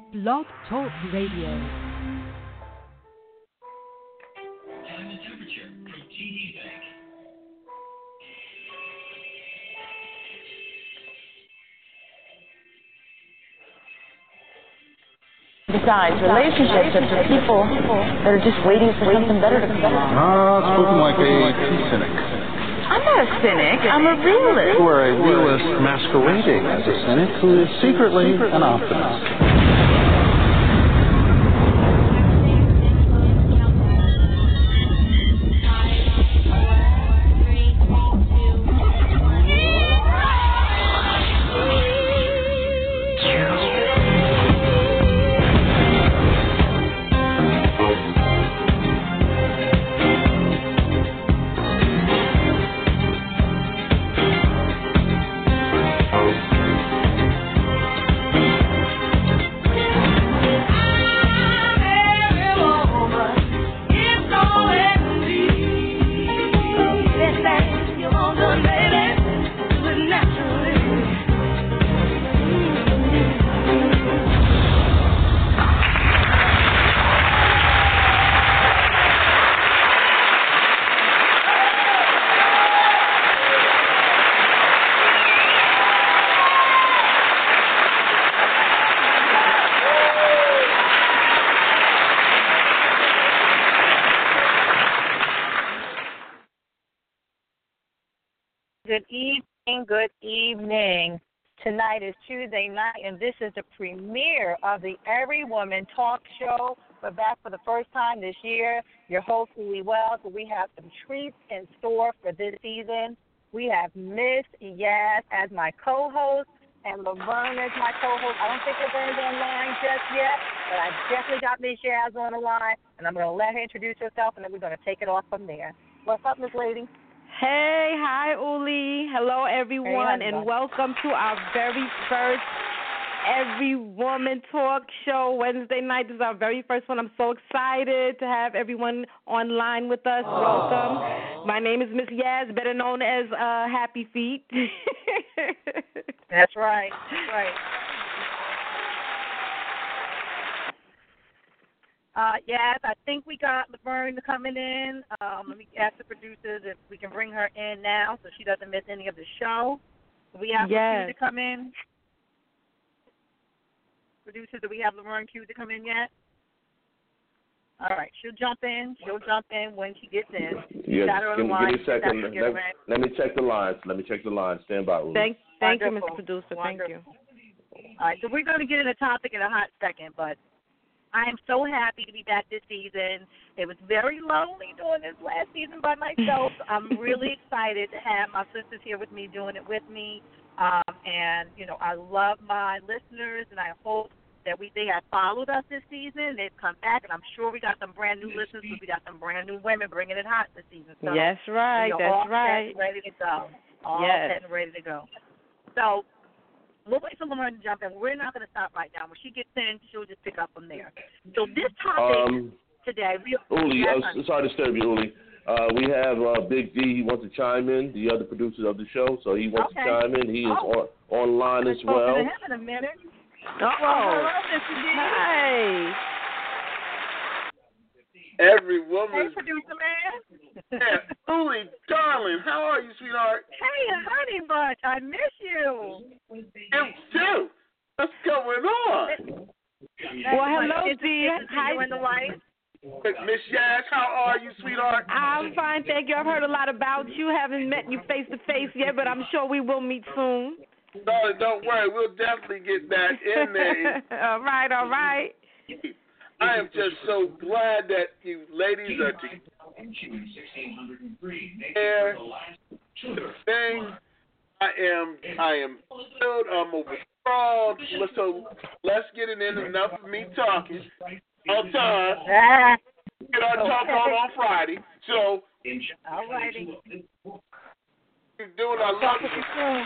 Blog Talk Radio. Time and temperature from TD Bank. Besides, relationships are for people that are just waiting for something better to come along. Spoken like a cynic. I'm not a cynic. I'm a realist. You are a realist masquerading as a cynic who is secretly an optimist. Good evening. Tonight is Tuesday night, and this is the premiere of the Every Woman Talk Show. We're back for the first time this year. Your host, Uli Wells, but we have some treats in store for this season. We have Miss Yaz as my co-host and Laverne as my co-host. I don't think Laverne's online just yet, but I definitely got Miss Yaz on the line, and I'm going to let her introduce herself, and then we're going to take it off from there. What's up, Miss Lady? Hey, hi, Uli. Hello, everyone, and welcome to our very first Every Woman Talk Show. Wednesday night is our very first one. I'm so excited to have everyone online with us. Welcome. My name is Miss Yaz, better known as Happy Feet. That's right. That's right. Yes, I think we got Laverne coming in. Let me ask the producers if we can bring her in now so she doesn't miss any of the show. Do we have Q to come in? Producers, do we have Laverne Q to come in yet? All right, she'll jump in. She'll jump in when she gets in. Yes, give me a second. Let me check the lines. Stand by, Uli. Thank you, Mr. Producer. Wonderful. Thank you. All right, so we're going to get in a topic in a hot second, but I am so happy to be back this season. It was very lonely doing this last season by myself. I'm really excited to have my sisters here with me doing it with me. And, you know, I love my listeners, and I hope that they have followed us this season. They've come back, and I'm sure we got some brand-new listeners because we got some brand-new women bringing it hot this season. So, that's right. All right. Set and ready to go. All set and ready to go. So, we'll wait for Laverne to jump in. We're not going to stop right now. When she gets in, she'll just pick up from there. So this topic today. Uli, sorry to disturb you, Uli. We have Big D. He wants to chime in, the other producer of the show. So he wants to chime in. He is online as well. To him in a minute. Hello, Hi. Every woman. Hey, producer man. Yeah. Uli, darling, how are you, sweetheart? Hey, honey bunch, I miss you. You too. What's going on? Well, hello, D. Hi. In the light. Miss Yaz, how are you, sweetheart? I'm fine, thank you. I've heard a lot about you. Haven't met you face to face yet, but I'm sure we will meet soon. Darling, don't worry. We'll definitely get that in there. All right. I am just so glad that you ladies are together. I am filled. I'm overwhelmed. So let's get it in. Enough of me talking all the time. Get our talk on Friday. So, all righty. Doing our love.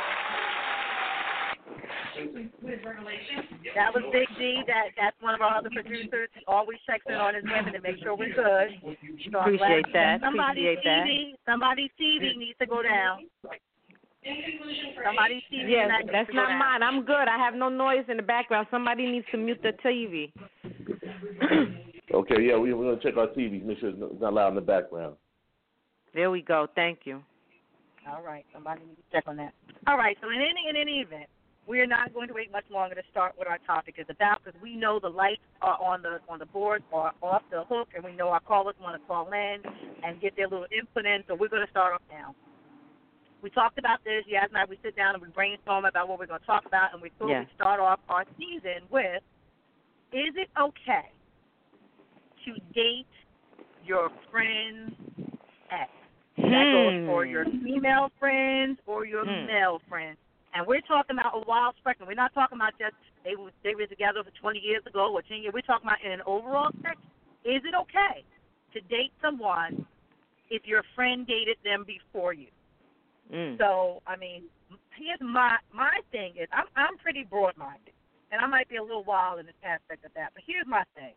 That was Big D. That's one of our other producers. He always checks in on his women to make sure we're good. So Appreciate that. Somebody's TV needs to go down. Somebody's TV. Yes, that's not mine. I'm good. I have no noise in the background. Somebody needs to mute the TV. Okay, yeah, we're going to check our TV, make sure it's not loud in the background. There we go. Thank you. All right, somebody needs to check on that. All right, so in any event, we are not going to wait much longer to start what our topic is about because we know the lights are on the board or off the hook, and we know our callers want to call in and get their little input in, so we're going to start off now. We talked about this. Yaz and I, we sit down and we brainstorm about what we're going to talk about, and we thought we'd start off our season with, is it okay to date your friend's ex? That goes for your female friends or your male friends. And we're talking about a wild spectrum. We're not talking about just they were together for 20 years ago or 10 years. We're talking about in an overall spectrum. Is it okay to date someone if your friend dated them before you? So, I mean, here's my thing is I'm pretty broad-minded, and I might be a little wild in this aspect of that. But here's my thing.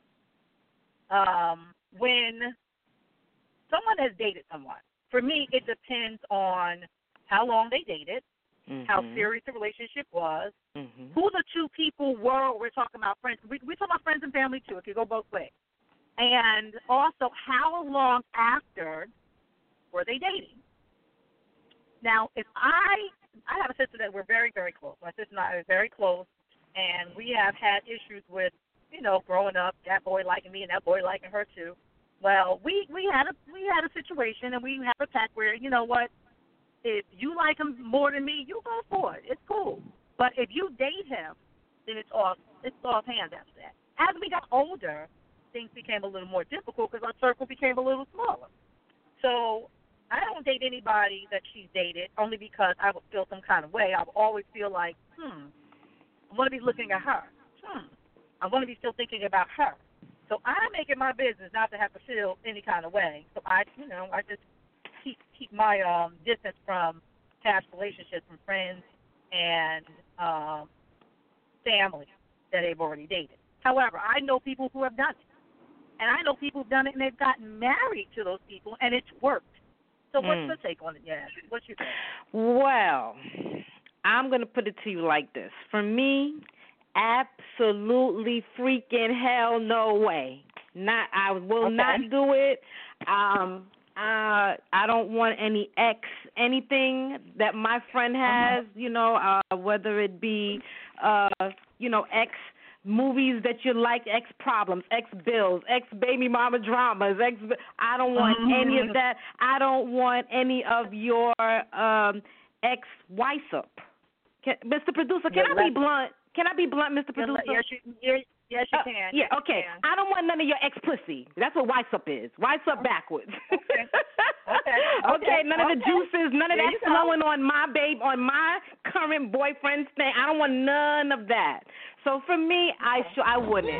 When someone has dated someone, for me, it depends on how long they dated, how serious the relationship was, who the two people were. We're talking about friends. We talk about friends and family, too. It could go both ways. And also, how long after were they dating? Now, if I have a sister that we're very, very close. My sister and I are very close, and we have had issues with, growing up, that boy liking me and that boy liking her too. Well, we had a situation, and we have a pact where, you know what, if you like him more than me, you go for it. It's cool. But if you date him, then it's off hands after that. As we got older, things became a little more difficult because our circle became a little smaller. So I don't date anybody that she's dated only because I would feel some kind of way. I would always feel like, I want to be looking at her. I want to be still thinking about her. So I make it my business not to have to feel any kind of way. So I just keep my distance from past relationships, from friends and family that they've already dated. However, I know people who have done it. And I know people who've done it and they've gotten married to those people and it's worked. So what's your take on it, Yaz? What's your take? Well, I'm going to put it to you like this. For me, absolutely freaking hell no way. I will not do it. I don't want any anything that my friend has, whether it be, ex movies that you like, ex problems, ex bills, ex baby mama dramas, I don't want any of that. I don't want any of your ex wife-up. Mr. Producer, can I be blunt? Can I be blunt, Mr. Producer? Yes, you can. Yeah, okay. I don't want none of your ex-pussy. That's what wife-up is. Wife-up backwards. Okay, none of the juices, none of that flowing on my on my current boyfriend's thing. I don't want none of that. So for me, I wouldn't.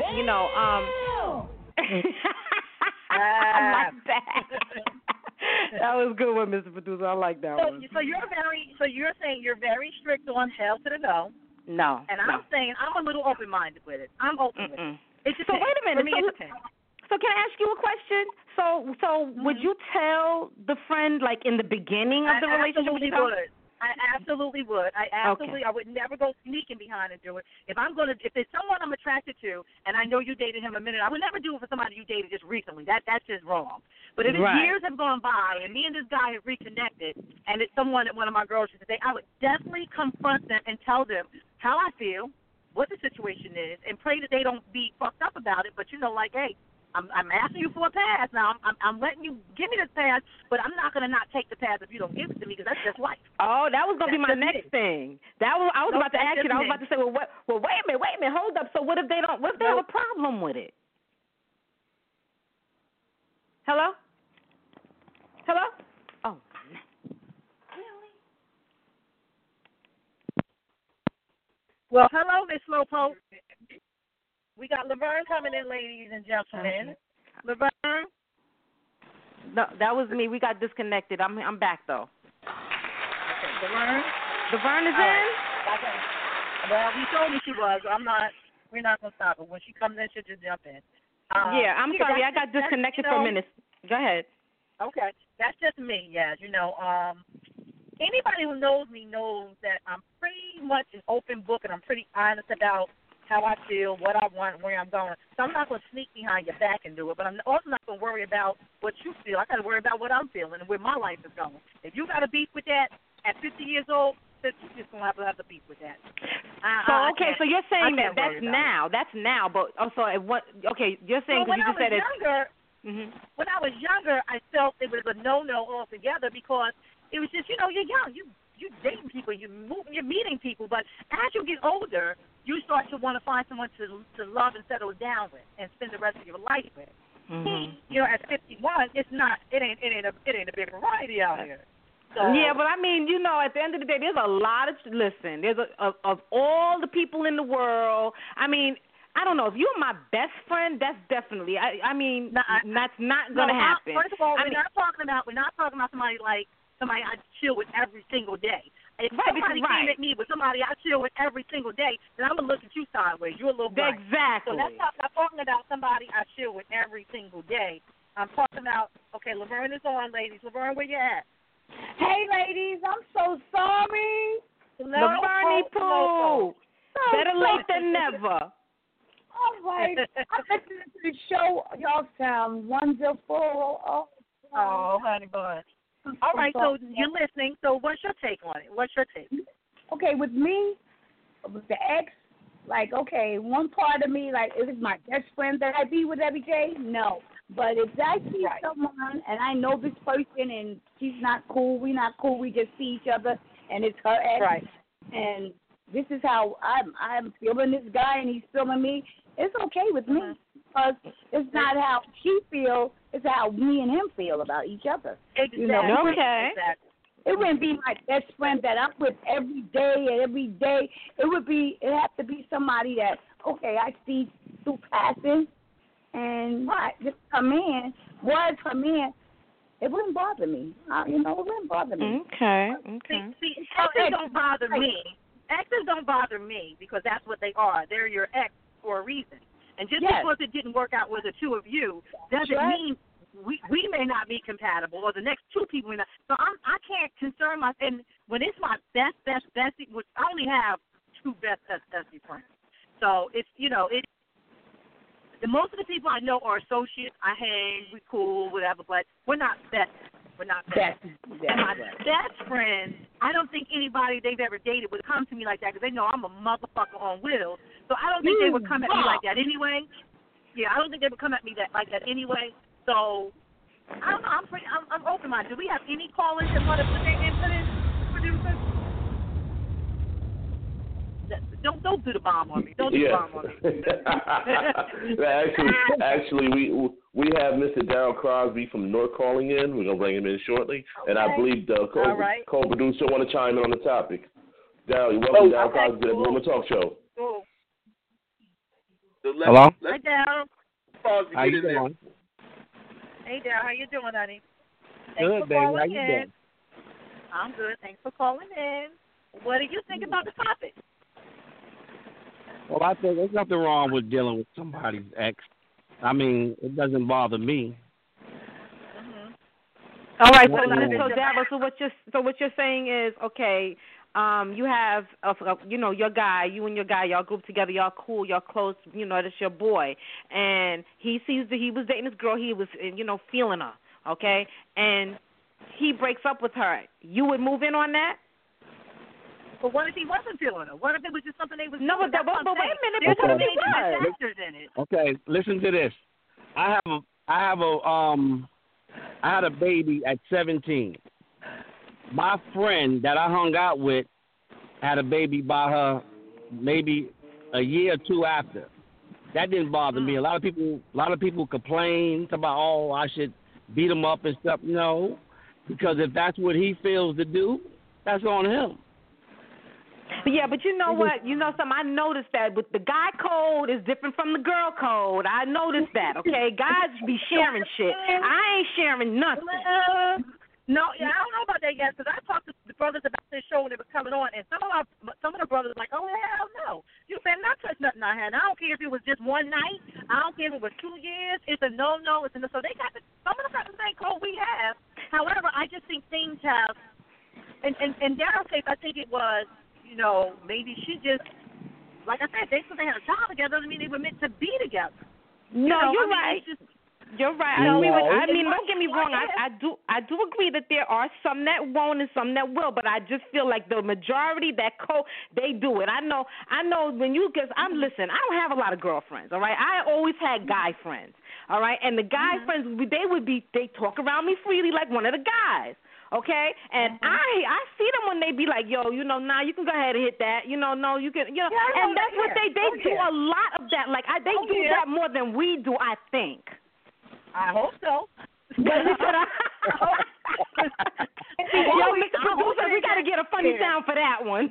I like that. That was a good one, Mr. Producer. I like that one. So you're saying you're very strict on hell to the no. No. And I'm saying I'm a little open-minded with it. I'm open with it. So wait a minute. So can I ask you a question? So would you tell the friend like in the beginning of the relationship? I absolutely would. I would never go sneaking behind and do it. If there's someone I'm attracted to and I know you dated him a minute, I would never do it for somebody you dated just recently. That's just wrong. But if years have gone by and me and this guy have reconnected and it's someone that one of my girls used to date, I would definitely confront them and tell them how I feel, what the situation is, and pray that they don't be fucked up about it. But hey, I'm asking you for a pass now. I'm letting you give me this pass, but I'm not gonna not take the pass if you don't give it to me because that's just life. Oh, that was gonna be my next thing. I was about to ask you. I was about to say, well, wait a minute, hold up. So what if they don't? What if they have a problem with it? Hello? Oh. Well, hello, Miss Slowpoke. We got Laverne coming in, ladies and gentlemen. Laverne? No, that was me. We got disconnected. I'm back though. Okay, Laverne? Laverne is in? Okay. Well, you told me she was. We're not gonna stop her. When she comes in, she'll just jump in. I'm sorry. I got disconnected for a minute. Go ahead. Okay, that's just me. Yeah, anybody who knows me knows that I'm pretty much an open book and I'm pretty honest about how I feel, what I want, where I'm going. So I'm not going to sneak behind your back and do it, but I'm also not going to worry about what you feel. I got to worry about what I'm feeling and where my life is going. If you got a beef with that at 50 years old, you're just going to have a beef with that. So you're saying that's now. That's now, but also you're saying because you just said it. When I was younger, I felt it was a no-no altogether because it was just, you're young. You're dating people, you're meeting people, but as you get older, you start to want to find someone to love and settle down with and spend the rest of your life with. At 51, it ain't a big variety out here. So, yeah, but I mean, at the end of the day, there's a lot of of all the people in the world. I mean, I don't know if you're my best friend. That's definitely. That's not gonna happen. First of all, we're not talking about somebody like somebody I chill with every single day. If somebody came at me with somebody I chill with every single day, then I'm going to look at you sideways. You're a little bright. Exactly. So that's not talking about somebody I chill with every single day. I'm talking about, okay, Laverne is on, ladies. Laverne, where you at? Hey, ladies, I'm so sorry. Laverne Pooh. Better late than never. All right. I'm listening to the show. Y'all sound wonderful. Oh, honey bun. All right, so you're listening. So what's your take on it? Okay, with me, with the ex, one part of me, is it my best friend that I be with every day? No. But if I see someone and I know this person and she's not cool, we're not cool, we just see each other and it's her ex, and this is how I'm feeling this guy and he's feeling me, it's okay with me. Because it's not how she feels, it's how me and him feel about each other. Exactly. Okay. It wouldn't be my best friend that I'm with every day. It have to be somebody that, I see through passing and just come in. It wouldn't bother me. It wouldn't bother me. Okay. See, exes don't bother me. Exes don't bother me because that's what they are. They're your ex for a reason. And just because it didn't work out with the two of you doesn't mean we may not be compatible or the next two people may not. So I can't concern myself. And when it's my bestie, which I only have two bestie friends. So it's, most of the people I know are associates. I hang, we cool, whatever, but we're not besties. We're not besties. And my best friend, I don't think anybody they've ever dated would come to me like that because they know I'm a motherfucker on wheels. So I don't think they would come at me like that anyway. Yeah, I don't think they would come at me like that anyway. So I don't know. I'm open-minded. Do we have any callers that want to put their input in, producers? Don't do the bomb on me. Don't do the bomb on me. Actually, we have Mr. Daryl Crosby from North calling in. We're gonna bring him in shortly, and I believe the co-producer want to chime in on the topic. Daryl, welcome to Daryl Crosby to the Woman Talk Show. Cool. Hello. Hi, Daryl. How you doing? Hey, Daryl. How you doing, honey? Good, baby. How you doing? I'm good. Thanks for calling in. What do you think about the topic? Well, I think there's nothing wrong with dealing with somebody's ex. I mean, it doesn't bother me. All right, so Daryl, so what you're saying is, okay, you have, your guy, you and your guy, y'all group together, y'all cool, y'all close, that's your boy, and he sees that he was dating this girl, he was, feeling her, okay, and he breaks up with her. You would move in on that? But what if he wasn't feeling her? What if it was just something they was doing? But wait a minute. There's so many different factors in it. Okay, listen to this. I had a baby at 17. My friend that I hung out with had a baby by her maybe a year or two after. That didn't bother me. A lot of people complain about, I should beat him up and stuff. No, because if that's what he feels to do, that's on him. Yeah, but you know what? You know something? I noticed that with the guy code is different from the girl code. I noticed that, okay? Guys be sharing shit. I ain't sharing nothing. No, I don't know about that yet because I talked to the brothers about this show when it was coming on, and some of the brothers were like, oh, hell no. You better not touch nothing I had. I don't care if it was just one night. I don't care if it was 2 years. It's a no-no. So they got some of them got the same code we have. However, I just think things have in Daryl's case, I think it was, you know, maybe she just, like I said, they had a child together doesn't mean they were meant to be together. No, you're right. You're right. I agree with. I mean, don't get me wrong. I do agree that there are some that won't and some that will, but I just feel like the majority they do it. I know when you because listen. I don't have a lot of girlfriends. All right, I always had guy friends. All right, and the guy friends they talk around me freely like one of the guys. Okay, and I see them when they be like, yo, you know, nah, you can go ahead and hit that, you know, no, you can, you know, and that's what they do a lot of that. Like they do that more than we do, I think. I hope so. Yo, Mr. Producer, we got to get a funny sound for that one.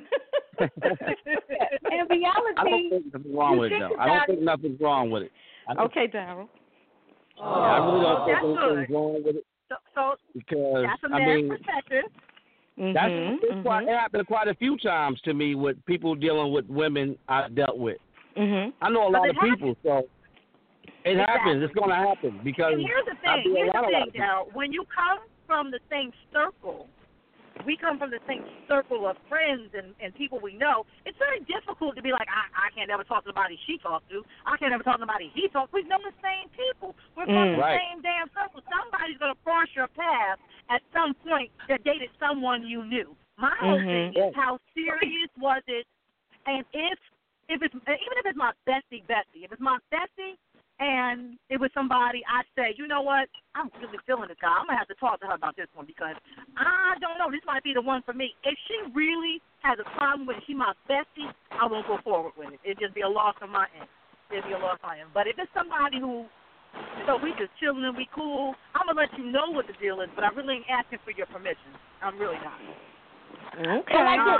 In reality, I don't think nothing's wrong with it, though. I don't think nothing's wrong with it. Okay, Daryl. I really don't think anything's wrong with it. So because that's a man's perspective. It happened quite a few times to me with people dealing with women I've dealt with. I know a lot of people, so it happens. It's going to happen because. And here's the thing, Darryl. When you come from the same circle, we come from the same circle of friends and people we know, it's very difficult to be like, I can't ever talk to somebody she talks to. I can't ever talk to somebody he talks to. We know the same people. We're from the same damn circle. Somebody's going to cross your path at some point that dated someone you knew. My whole thing is how serious was it, and if it's, even if it's my bestie, if it's my bestie, and it was somebody, I'd say, you know what, I'm really feeling this guy. I'm going to have to talk to her about this one because I don't know, this might be the one for me. If she really has a problem with it, she's my bestie, I won't go forward with it. It'd just be a loss on my end. But if it's somebody who, you know, we just chilling and we cool, I'm going to let you know what the deal is, but I really ain't asking for your permission. I'm really not. Okay.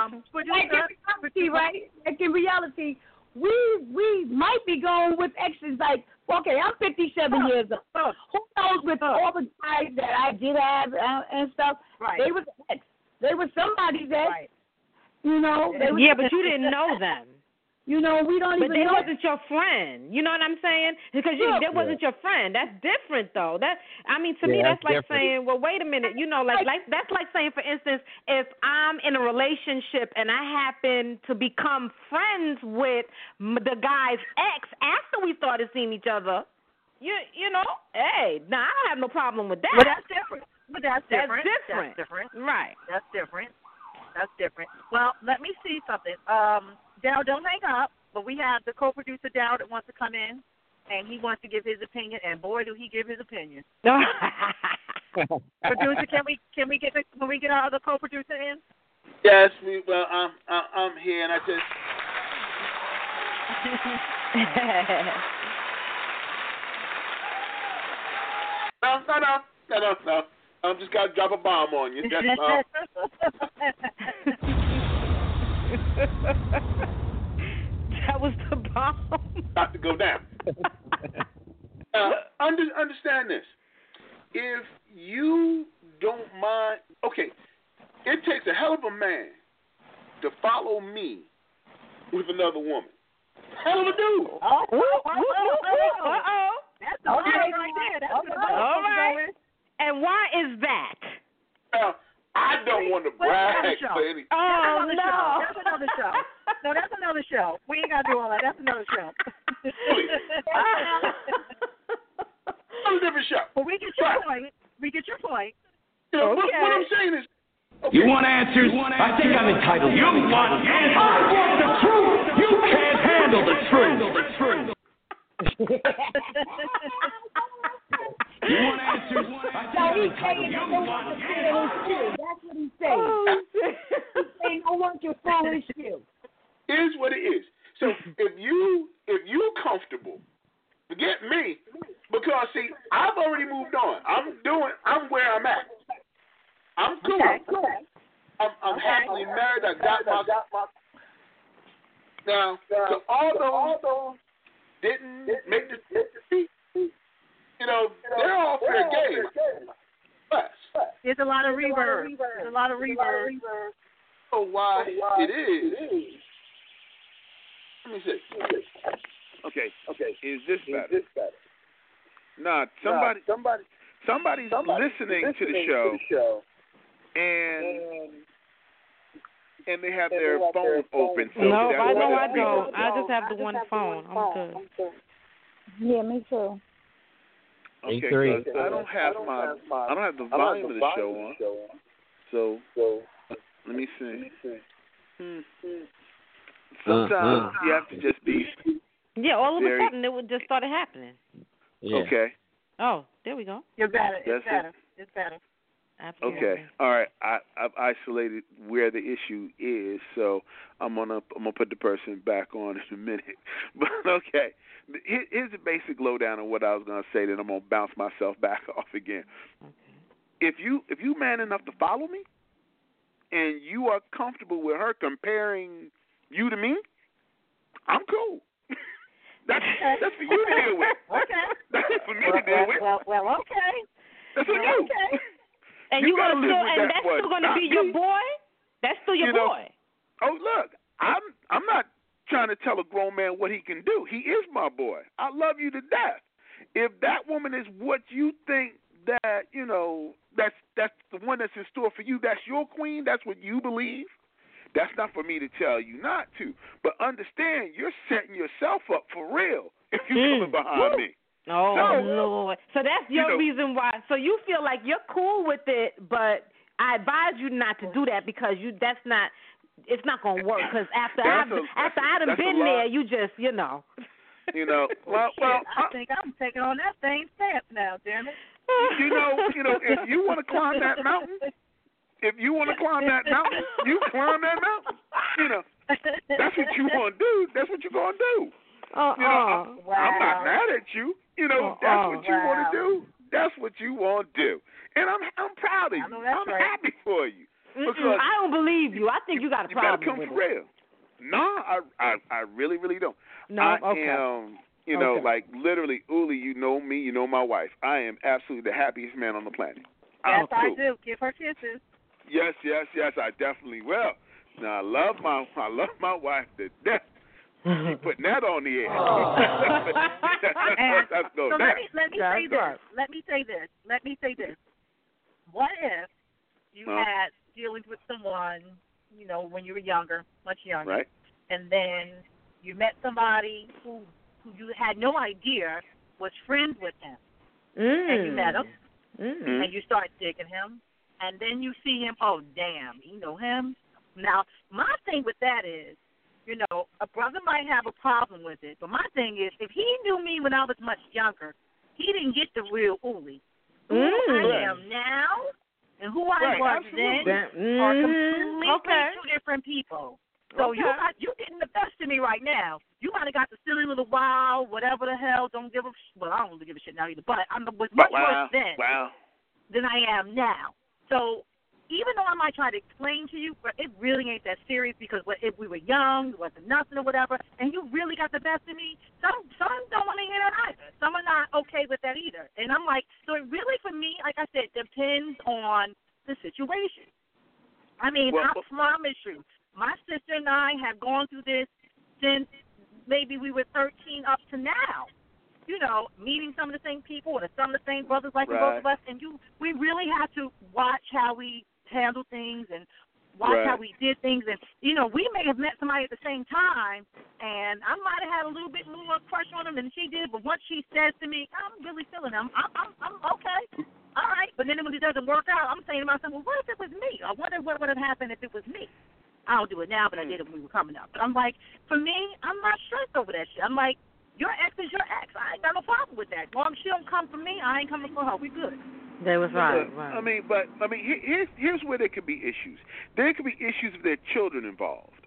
Like in reality, we might be going with exes like, okay, I'm 57 years old. Who knows with all the guys that I did have and stuff, they was ex. They were somebody's ex. Right. You know? But you didn't know them. You know, we don't but even know. But they wasn't your friend. You know what I'm saying? Because they wasn't your friend. That's different, though. To me, that's like saying, well, wait a minute. You know, like that's like saying, for instance, if I'm in a relationship and I happen to become friends with the guy's ex after we started seeing each other, you know, hey, now I don't have no problem with that. But that's different. That's different. Right. That's different. Well, let me see something. Darryl, don't hang up, but we have the co-producer Darryl that wants to come in, and he wants to give his opinion, and boy, do he give his opinion. Producer, can we get our other co-producer in? Yes, I'm here, and I just. No. I'm just got to drop a bomb on you. That was the bomb. Got to go down. Understand this. If you don't mind, okay, it takes a hell of a man to follow me with another woman. Hell of a dude. That's the right there. That's all right. And why is that? I don't want to brag for anything. Oh, no. That's another show. No, that's another show. We ain't got to do all that. That's another show. That's a different show. Well, we get your point. You know, what I'm saying is, okay. You want answers? I think I'm entitled. You want answers? I want the truth. You can't handle the truth. You want answers? He's saying I don't want to feel his shoe. That's what he's saying. He's saying I want your full his shoe. Here's what it is. So if you comfortable, forget me, because see, I've already moved on. I'm where I'm at. I'm cool. Okay. I'm happily married. I got my. Now, so all those didn't make the feet. You know, they're all fair game. There's a lot of reverb. Oh, why it is. Let me see. Okay. Is this better? Nah, somebody's listening to the show, and and they have their phone open. So no, I know I don't. I just have the one phone. I'm good. Yeah, me too. Okay, I don't have the volume of the show on. So let me see. Sometimes you have to just be. Yeah, all of a sudden it would just started happening. Yeah. Okay. Oh, there we go. You're better. That's It's better. Absolutely. Okay. All right. I've isolated where the issue is, so I'm gonna put the person back on in a minute. But okay, here's the basic lowdown of what I was gonna say. Then I'm gonna bounce myself back off again. Okay. If you man enough to follow me, and you are comfortable with her comparing you to me, I'm cool. That's for you to deal with. Okay. That's for me to deal with. Well, okay. That's for you. Okay. And you gonna still, and that's still gonna be your boy? That's still your boy. Oh, look, I'm not trying to tell a grown man what he can do. He is my boy. I love you to death. If that woman is what you think that, that's the one that's in store for you, that's your queen, that's what you believe, that's not for me to tell you not to. But understand, you're setting yourself up for real if you're coming behind me. Oh, Lord. So that's your reason why. So you feel like you're cool with it, but I advise you not to do that because it's not going to work. Because after I done been there, you just, Well, I think I'm taking on that same stance now, damn it. If you want to climb that mountain, you climb that mountain. That's what you want to do. That's what you're going to do. I'm not mad at you. That's what you want to do. That's what you want to do. And I'm proud of you. I'm happy for you. Because I don't believe you. I think you got a problem with it. You better come for real. No, I really, really don't. No, I am, like literally, Uli, you know me, you know my wife. I am absolutely the happiest man on the planet. Yes, I do. Give her kisses. Yes, I definitely will. Now, I love my wife to death. She putting that on the air. Let me say this. What if you had dealings with someone, when you were younger, much younger, right? And then you met somebody who you had no idea was friends with him, and you met him, and you start digging him, and then you see him. Oh, damn, you know him. Now, my thing with that is, a brother might have a problem with it, but my thing is, if he knew me when I was much younger, he didn't get the real Uli. Who I am now and who I was then are completely two different people. So you're getting the best of me right now. You might have got the silly little wow, whatever the hell, I don't really give a shit now either, but I was much worse then than I am now. So even though I might try to explain to you, but it really ain't that serious because if we were young, it wasn't nothing or whatever, and you really got the best of me, some don't want to hear that either. Some are not okay with that either. And I'm like, so it really, for me, like I said, depends on the situation. I mean, I promise you, my sister and I have gone through this since maybe we were 13 up to now. Meeting some of the same people or some of the same brothers like the both of us, and we really have to watch how we handle things and watch how we did things. And, we may have met somebody at the same time, and I might have had a little bit more crush on him than she did, but once she says to me, I'm really feeling him, I'm okay. All right. But then when it doesn't work out, I'm saying to myself, well, what if it was me? I wonder what would have happened if it was me. I don't do it now, but I did it when we were coming up. But I'm like, for me, I'm not stressed over that shit. I'm like, your ex is your ex. I ain't got no problem with that. As long as she don't come for me, I ain't coming for her. We good. That was right. Here's where there could be issues. There could be issues if there are children involved.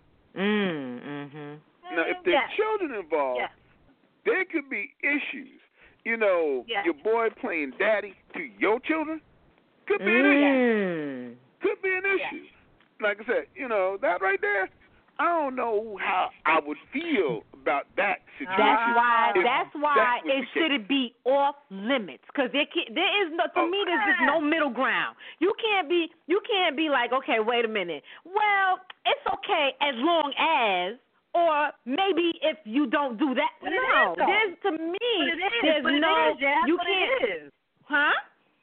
Now, if there are children involved, there could be issues. Your boy playing daddy to your children could be an issue. Could be an issue. Like I said, that right there, I don't know how I would feel about that situation. That's why it shouldn't be off limits. Because there's no middle ground. You can't be like, okay, wait a minute. Well, it's okay as long as, or maybe if you don't do that. But no, there's no. You can't. Huh?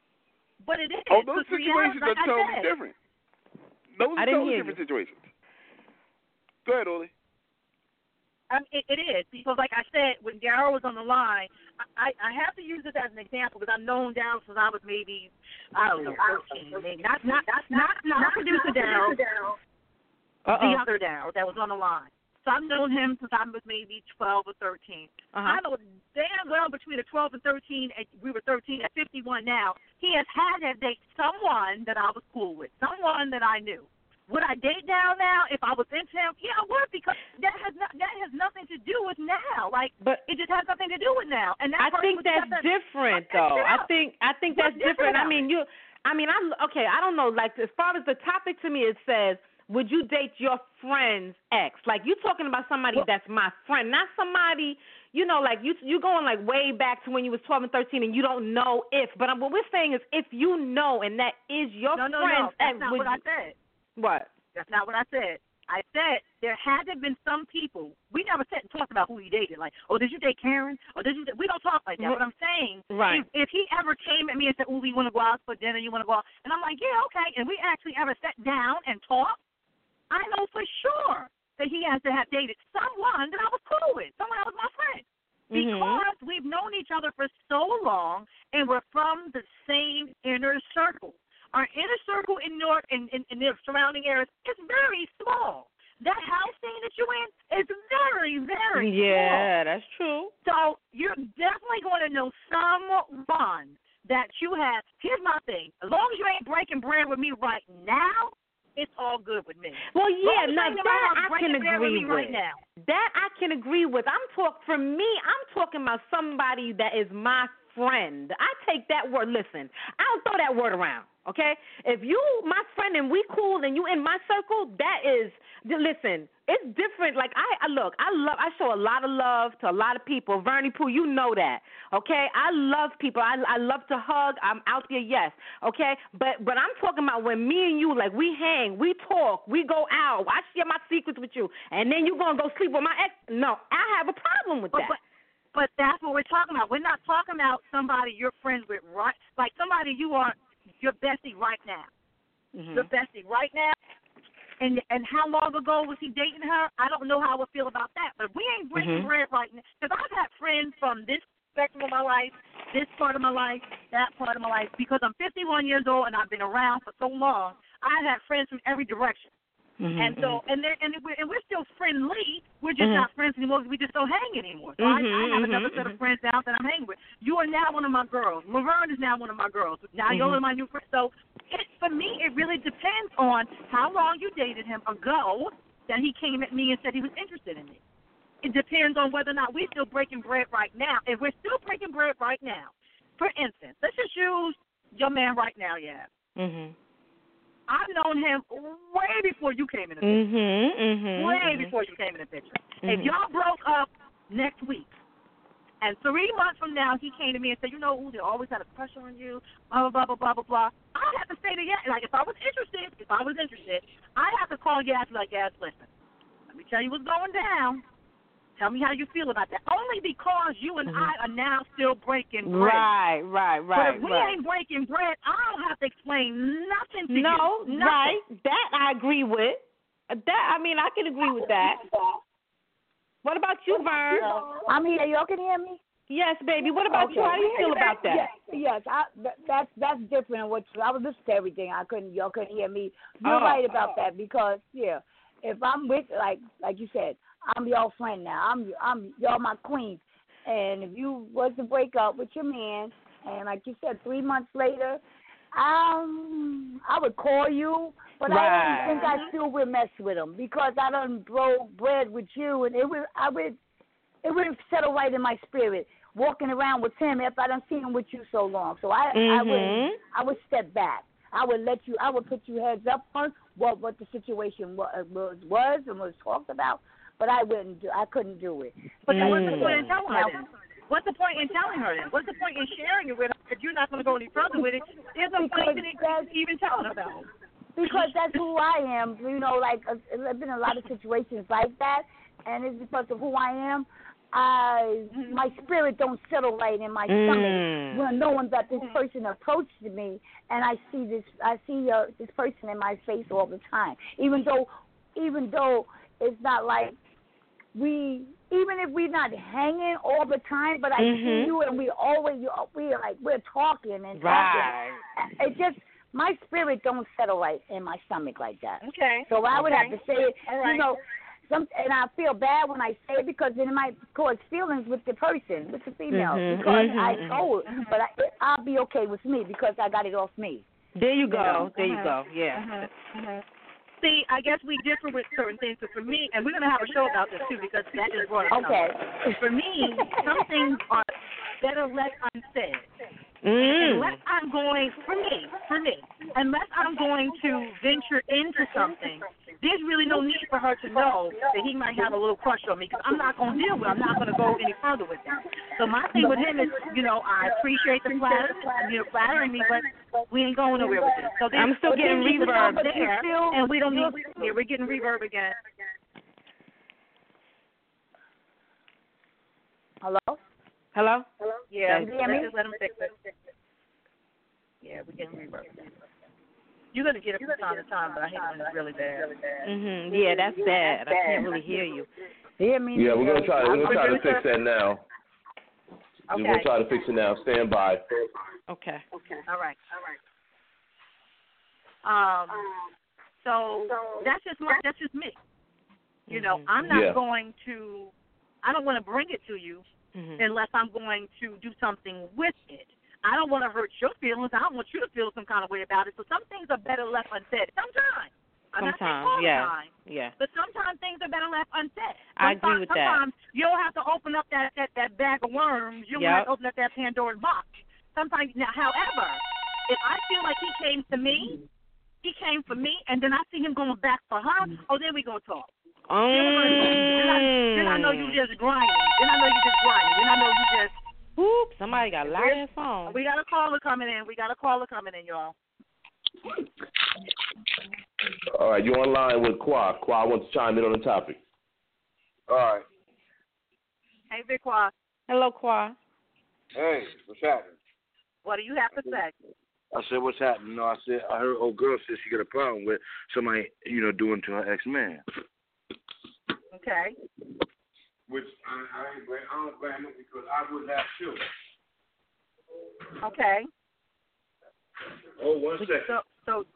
But it is. Oh, those situations are totally different. Those are totally different situations. Go ahead, Oli. It is, because like I said, when Daryl was on the line, I have to use this as an example because I've known Daryl since I was maybe, I don't know, 13. Maybe. Not producer Daryl. The other Daryl that was on the line. So I've known him since I was maybe 12 or 13. I know damn well between the 12 and 13, and we were 13 at 51 now, he has had to date someone that I was cool with, someone that I knew. Would I date Daryl now if I was into him? Yeah, I would, because that has nothing to do with now. Like, but it just has nothing to do with now. And that I think that's different, though. I think that's different. I mean, I don't know. Like, as far as the topic to me, it says, would you date your friend's ex? Like, you're talking about somebody that's my friend, not somebody, like you going like way back to when you was 12 and 13 and you don't know if. But what we're saying is if you know and that is your friend's ex. That's not what I said. What? That's not what I said. I said there had to have been some people. We never sat and talked about who he dated. Like, oh, did you date Karen? Or did you? We don't talk like that. What I'm saying, if he ever came at me and said, "Oh, we want to go out for dinner. You want to go out?" and I'm like, "Yeah, okay," and we actually ever sat down and talked, I know for sure that he has to have dated someone that I was cool with, someone that was my friend, because we've known each other for so long and we're from the same inner circle. Our inner circle in Newark and in the surrounding areas is very small. That house scene that you're in is very, very small. Yeah, that's true. So you're definitely going to know someone that you have. Here's my thing. As long as you ain't breaking bread with me right now, it's all good with me. Well, yeah, now that I can agree with. Right now. That I can agree with. I'm talking about somebody that is my friend. I take that word. Listen, I don't throw that word around. Okay, if you my friend and we cool and you in my circle, that is, listen, it's different. Like I show a lot of love to a lot of people. Vernie Pooh, you know that. Okay, I love people. I love to hug. I'm out there, yes. Okay, but I'm talking about when me and you, like, we hang, we talk, we go out. I share my secrets with you, and then you gonna go sleep with my ex? No, I have a problem with that. But that's what we're talking about. We're not talking about somebody you're friends with, right? Like somebody you are. Your bestie right now. Your bestie right now. And how long ago was he dating her? I don't know how I would feel about that. But we ain't breaking bread right now. Because I've had friends from this spectrum of my life, this part of my life, that part of my life. Because I'm 51 years old and I've been around for so long, I've had friends from every direction. And so, and we're still friendly. We're just not friends anymore because we just don't hang anymore. So I have another set of friends now that I'm hanging with. You are now one of my girls. Laverne is now one of my girls. Now you're my new friend. So for me, it really depends on how long you dated him ago that he came at me and said he was interested in me. It depends on whether or not we're still breaking bread right now. If we're still breaking bread right now, for instance, let's just use your man right now, I've known him way before you came in the picture. Way before you came in the picture. If y'all broke up next week, and 3 months from now he came to me and said, they always had a crush on you, blah, blah, blah, blah, blah, blah, I have to say to yes. Like, if I was interested, I have to call Yas like, Yas, listen, let me tell you what's going down. Tell me how you feel about that. Only because you and I are now still breaking bread. Right. But if we ain't breaking bread, I don't have to explain nothing to you. No, right. That I agree with. I can agree with that. What about you, Vern? I'm here. Y'all can hear me? Yes, baby. What about you? How do you feel about that? Yes. That's different. I was listening to everything. Y'all couldn't hear me. You're right about that because if I'm with like you said, I'm your friend now. Y'all my queens. And if you was to break up with your man, and like you said, 3 months later, I would call you, but I don't think I still would mess with him because I done broke bread with you, and it wouldn't settle right in my spirit walking around with him if I done seen him with you so long. So I would step back. I would put you heads up on what the situation was and was talked about. But I couldn't do it. But what's the point in telling her then? What's the point in telling her then? What's the point in sharing it with her if you're not going to go any further with it? There's no point in even telling her about it. Because that's who I am. I've been in a lot of situations like that, and it's because of who I am. My spirit don't settle right in my stomach when knowing that this person approached me, and I see this person in my face all the time. Even though it's not like even if we're not hanging all the time, but I see you and we're talking and talking. It just, my spirit don't settle right in my stomach like that. Okay. So I would have to say it, right. you know, and I feel bad when I say it because it might cause feelings with the person, with the female, because I know it. But I'll be okay with me because I got it off me. There you go. There you go. Yeah. See, I guess we differ with certain things. So for me, and we're going to have a show about this too because that is brought up. Okay. For me, some things are better left unsaid. Unless I'm going, for me, unless I'm going to venture into something, there's really no need for her to know that he might have a little crush on me because I'm not going to deal with it. I'm not going to go any further with that. So my thing with him is, you know, I appreciate the flattering me, but we ain't going nowhere with it. So I'm still getting reverb there, and we don't need, we're getting reverb again. Hello? Yeah, let's just let him fix it. Yeah, we're getting reverb. You're going to get it from time to time, but I hate when it's really bad. Yeah, that's bad. I can't really hear you. Hear me? Yeah, we're gonna try to fix that now. Okay. We're gonna try to fix it now. Stand by. Okay. All right. So that's just me. You know, I'm not going to. I don't want to bring it to you unless I'm going to do something with it. I don't want to hurt your feelings. I don't want you to feel some kind of way about it. So some things are better left unsaid. Sometimes. I'm not saying all the time. Yeah. But sometimes things are better left unsaid. I agree with that. Sometimes you don't have to open up that bag of worms. You don't have to open up that Pandora's box. Sometimes, now, however, if I feel like he came for me, and then I see him going back for her, then we going to talk. Then I know you just grinding. Then I know you just whoop, somebody got loud in his phone. We got a caller coming in, y'all. All right, you're online with Qua. Qua wants to chime in on the topic. All right. Hey, Big Qua. Hello, Qua. Hey, what's happening? What do you have to say? I said, what's happening? No, I heard old girl said she got a problem with somebody, doing to her ex-man. Okay. Which I don't blame her because I would have too. Okay. Oh, 1 second. So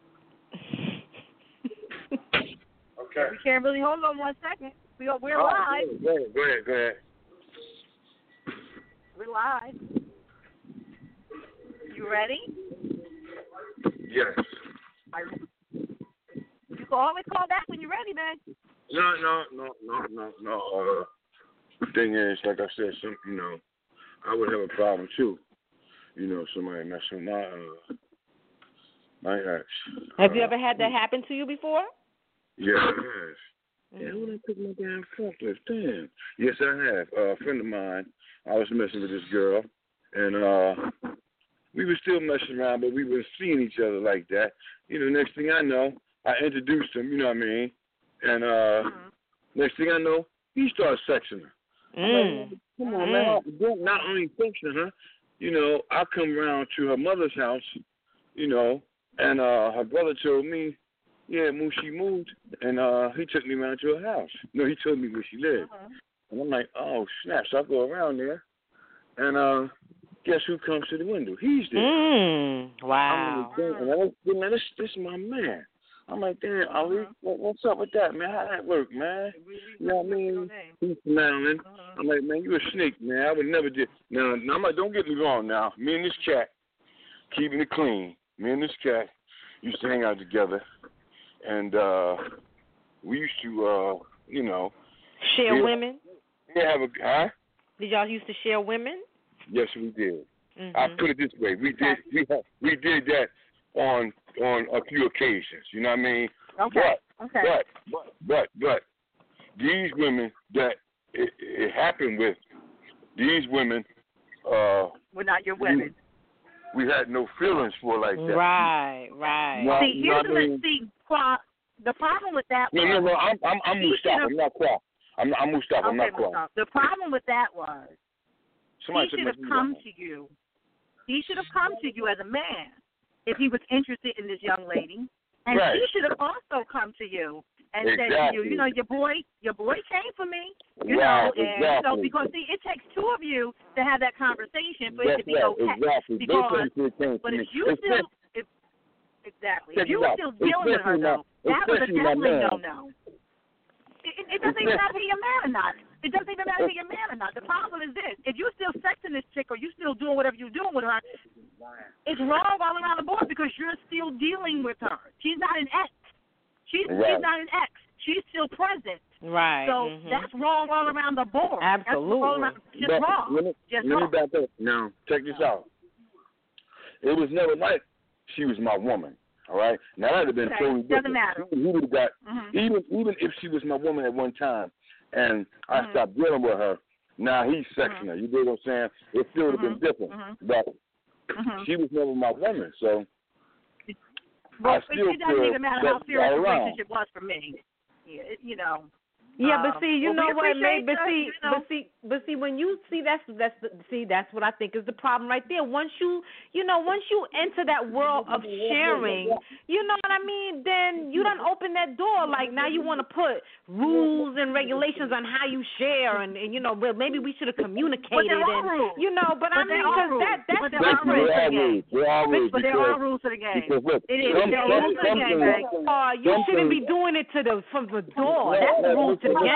okay. We can't really hold on 1 second. We're live. Go ahead. We're live. You ready? Yes. You can always call back when you're ready, man. No. The thing is, like I said, I would have a problem too. Somebody messing with my ex. Have you ever had that happen to you before? Yeah, I have. Yeah, who done took my damn forklift? Damn. Yes, I have. A friend of mine, I was messing with this girl, and we were still messing around, but we weren't seeing each other like that. Next thing I know, I introduced him, you know what I mean? And next thing I know, he started sexing her. Like, come on, man. Not only sexing her, I come around to her mother's house, and her brother told me, yeah, she moved, and he took me around to her house. No, he told me where she lived. And I'm like, oh, snap. So I go around there, and guess who comes to the window? He's there. Wow. And this is my man. I'm like, damn, Ali, what's up with that, man? How that work, man? You know what I mean? He's smiling. I'm like, man, you a snake, man. I would never do. Now, I'm like, don't get me wrong now. Me and this cat, keeping it clean, me and this cat used to hang out together. And we used to, share women? Yeah, Did y'all used to share women? Yes, we did. I put it this way: we did that on a few occasions. You know what I mean? Okay. But these women that it happened with, these women were not your women. We had no feelings for like that. Right. See, here's the problem with that. No. I'm Mustafa. I'm not Qua. I'm Mustafa. I'm not Qua. The problem with that was he should have come to you. He should have come to you as a man if he was interested in this young lady, and he should have also come to you and said to you, you know, your boy came for me, you know, and so because see, it takes two of you to have that conversation for it to be okay. Exactly. Because, but if you still, if you were still dealing with her though, that was a definitely no. It doesn't even matter if you're man or not. It doesn't even matter if you're man or not. The problem is this: if you're still sexing this chick or you're still doing whatever you're doing with her, it's wrong all around the board because you're still dealing with her. She's not an ex. She's not an ex. She's still present. Right. So that's wrong all around the board. Absolutely. Just wrong. Let me back up. Now, check this out. It was never like she was my woman. All right. Now that would have been totally different. Doesn't matter. He would have got even if she was my woman at one time, and I stopped dealing with her. Now he's sexing her. You know what I'm saying? It still would have been different, but she was never my woman. So I still it doesn't even matter how serious the relationship was for me. Yeah, you know. Yeah, but see, you know what, May? But see, when you see that's what I think is the problem right there. Once you enter that world of sharing, you know what I mean? Then you done open that door. Like now you want to put rules and regulations on how you share, and you know, well, maybe we should have communicated, and you know. But I mean, because that's rules. But there are rules to the game. It is. There are rules to the game. You shouldn't be doing it from the door. That's the rules. Everybody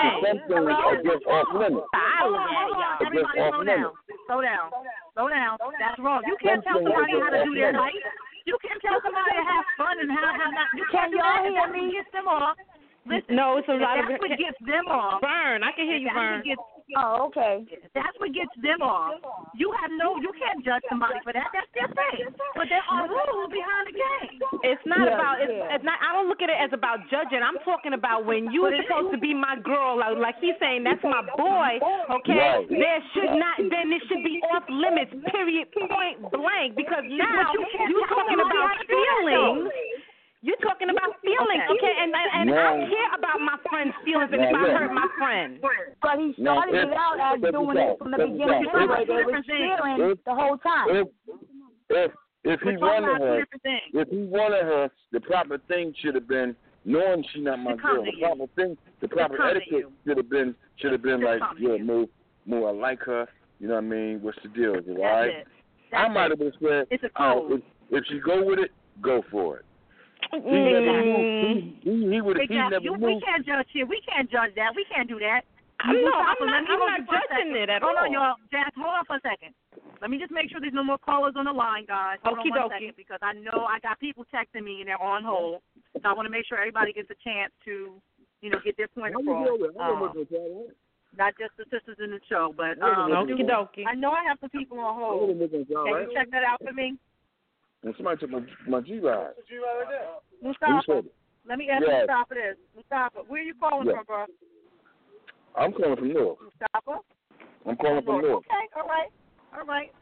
slow down. That's wrong. You can't tell somebody how to do their life. You can't tell somebody to have fun and how not. You can't do that. That's what gets them off. Listen, no, it's a lot of. That's what gets them off. Vern, I can hear you, Vern. Oh, okay. That's what gets them off. You can't judge somebody for that. That's their thing. But there are rules behind the game. It's not about. It's not. I don't look at it as about judging. I'm talking about when you're supposed to be my girl, like he's saying, that's my boy. Okay, there should not. Then it should be off limits. Period. Point blank. Because now you're talking about feelings. You're talking about feelings, okay? And I care about my friend's feelings and if I hurt my friend. But he started it out as doing it from the beginning. It was feeling the whole time. If he wanted her, the proper thing should have been knowing she's not my girl. The proper etiquette should have been like, yeah, Mo, I like her. You know what I mean? What's the deal? All right. I might have been said, if she go with it, go for it. He would have never moved. We can't judge here. We can't judge that. We can't do that. I'm not judging it at all. Hold on, y'all. Jazz, hold on for a second. Let me just make sure there's no more callers on the line, guys. Hold on 1 second, because I know I got people texting me and they're on hold. So I want to make sure everybody gets a chance to, get their point across. Not just the sisters in the show, but okie dokie. I know I have some people on hold. Can you check that out for me? And somebody took my G-Ride. Mustafa, let me ask Mustafa this. Mustafa, where are you calling from, bro? I'm calling from North. Mustafa? I'm calling from North. Okay, all right.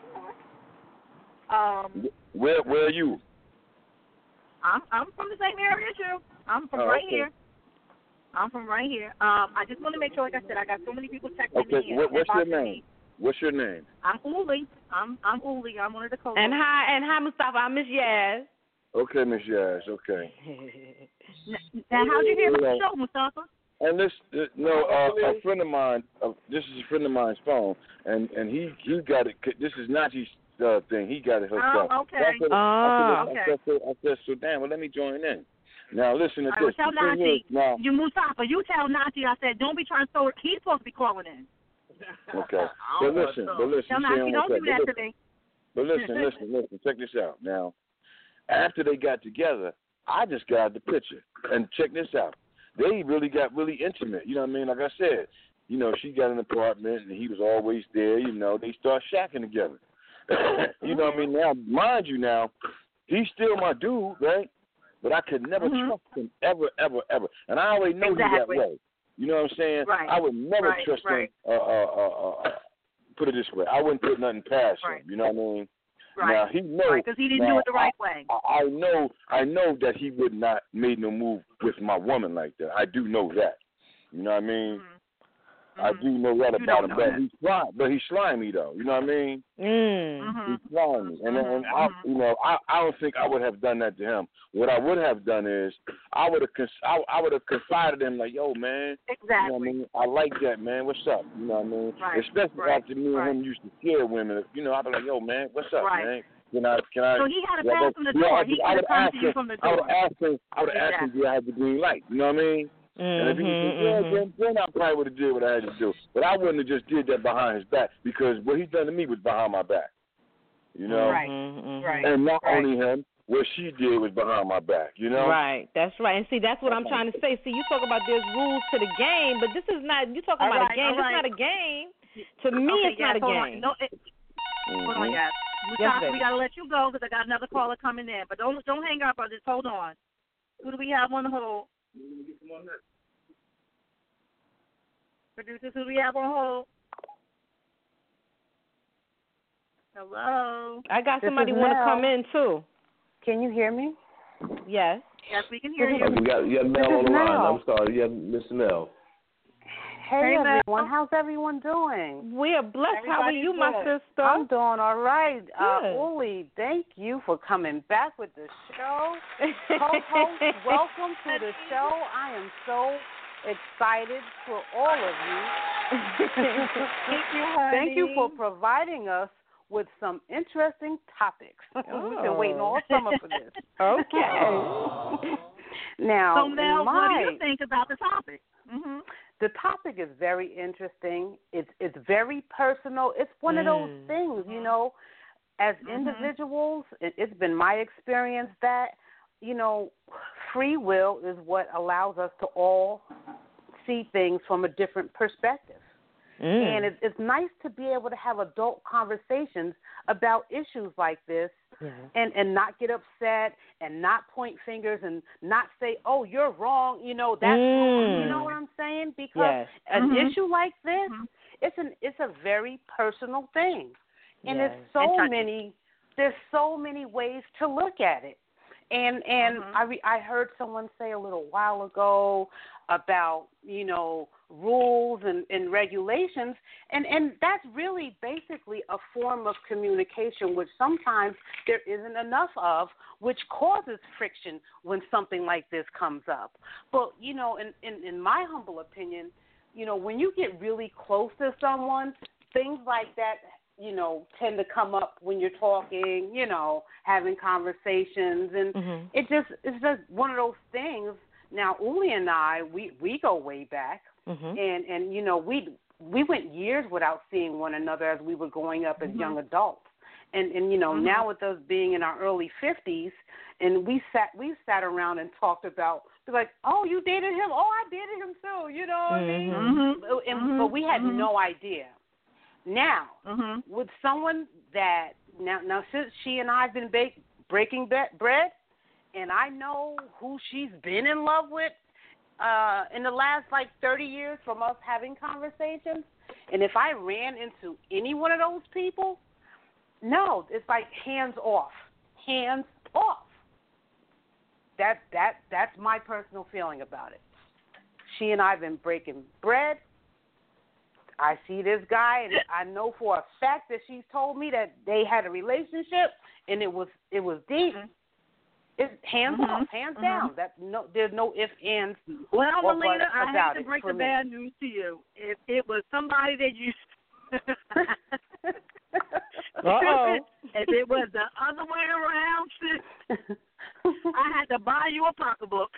Where are you? I'm from the same area too. I'm from right here. I just want to make sure, like I said, I got so many people texting me. What's your name? What's your name? I'm Uli. I'm Uli. I'm one of the co-hosts. And hi, Mustafa. I'm Miss Yaz. Okay, Miss Yaz. Okay. Now, how'd you hear about the show, Mustafa? And a friend of mine. This is a friend of mine's phone, and he got it. This is Nachi's thing. He got it hooked up. Oh, okay. I said, so damn. Well, let me join in. Now listen to this. Tell Nachi. You Mustafa. You tell Nachi. I said, don't be trying to throw it. He's supposed to be calling in. Okay. But listen. Tell Nachi, don't do that to me. But listen. Check this out. Now, after they got together, I just got the picture. And check this out. They really got really intimate. You know what I mean? Like I said, she got an apartment and he was always there. They start shacking together. You know what I mean? Now, mind you, he's still my dude, right? But I could never trust him ever, ever, ever. And I already know he's that way. You know what I'm saying? Right. I would never trust him. Put it this way, I wouldn't put nothing past him. You know what I mean? Right. Now he knows because he didn't do it the right way. I know that he would not made no move with my woman like that. I do know that. You know what I mean? I do know that about him, but he's slimy though. You know what I mean? He's slimy, and I don't think I would have done that to him. What I would have done is I would have confided in him like, yo, man, exactly. You know what I mean? I like that, man. What's up? You know what I mean? Right. Especially after me and him used to scare women. You know, I'd be like, yo, man, what's up, man? Can I? So he had to pass from the door. He could have come to you from the door. I would have asked him, do I have the green light? You know what I mean? And if he said, then I probably would have did what I had to do. But I wouldn't have just did that behind his back, because what he's done to me was behind my back. You know? Right. And not only him, what she did was behind my back, you know? Right, that's right. And see, that's what I'm trying to say. See, you talk about there's rules to the game, but this is not, you talking about a game. It's not a game. To me, it's not a game. Hold on, guys. We got to let you go because I got another caller coming in. But don't hang up, or just hold on. Who do we have on the hold? Producers, who do we have on hold? Hello? I got somebody want to come in, too. Can you hear me? Yes. Yes, we can hear you. You got Mel on the line. I'm sorry. You have Miss Mel. Hey, everyone. How's everyone doing? We are blessed. How are you, my sister? I'm doing all right. Uli, thank you for coming back with the show. Co-host, welcome to the show. I am so excited for all of you. Thank you, honey. Thank you for providing us with some interesting topics. We've been waiting all summer for this. Okay. Now, so Mel, what do you think about the topic? The topic is very interesting. It's very personal. It's one of those things, you know, as individuals, it's been my experience that, you know, free will is what allows us to all see things from a different perspective. And it's nice to be able to have adult conversations about issues like this and not get upset and not point fingers and not say, oh, you're wrong, you know, that's wrong. You know what I'm saying? Because an issue like this, it's a very personal thing. And there's so many ways to look at it. And I heard someone say a little while ago about, you know, rules and regulations, and that's really basically a form of communication, which sometimes there isn't enough of, which causes friction when something like this comes up. But, you know, in my humble opinion, you know, when you get really close to someone, things like that, you know, tend to come up when you're talking, you know, having conversations, and it's just one of those things. Now, Uli and I, we go way back, and you know, we went years without seeing one another as we were growing up as young adults, and you know, now with us being in our early 50s, and we sat around and talked about, like, oh, you dated him? Oh, I dated him too. You know what I mean? But we had no idea. Now, with someone that now since she and I have been breaking bread, and I know who she's been in love with in the last, like, 30 years from us having conversations, and if I ran into any one of those people, no, it's like hands off. Hands off. That's my personal feeling about it. She and I have been breaking bread. I see this guy, and I know for a fact that she's told me that they had a relationship, and it was deep. It's hands off, hands down. There's no ifs, ands, well, or Melina, buts I about hate to it break for the me. bad news to you. If it was somebody that you if it was the other way around, sis, I had to buy you a pocketbook.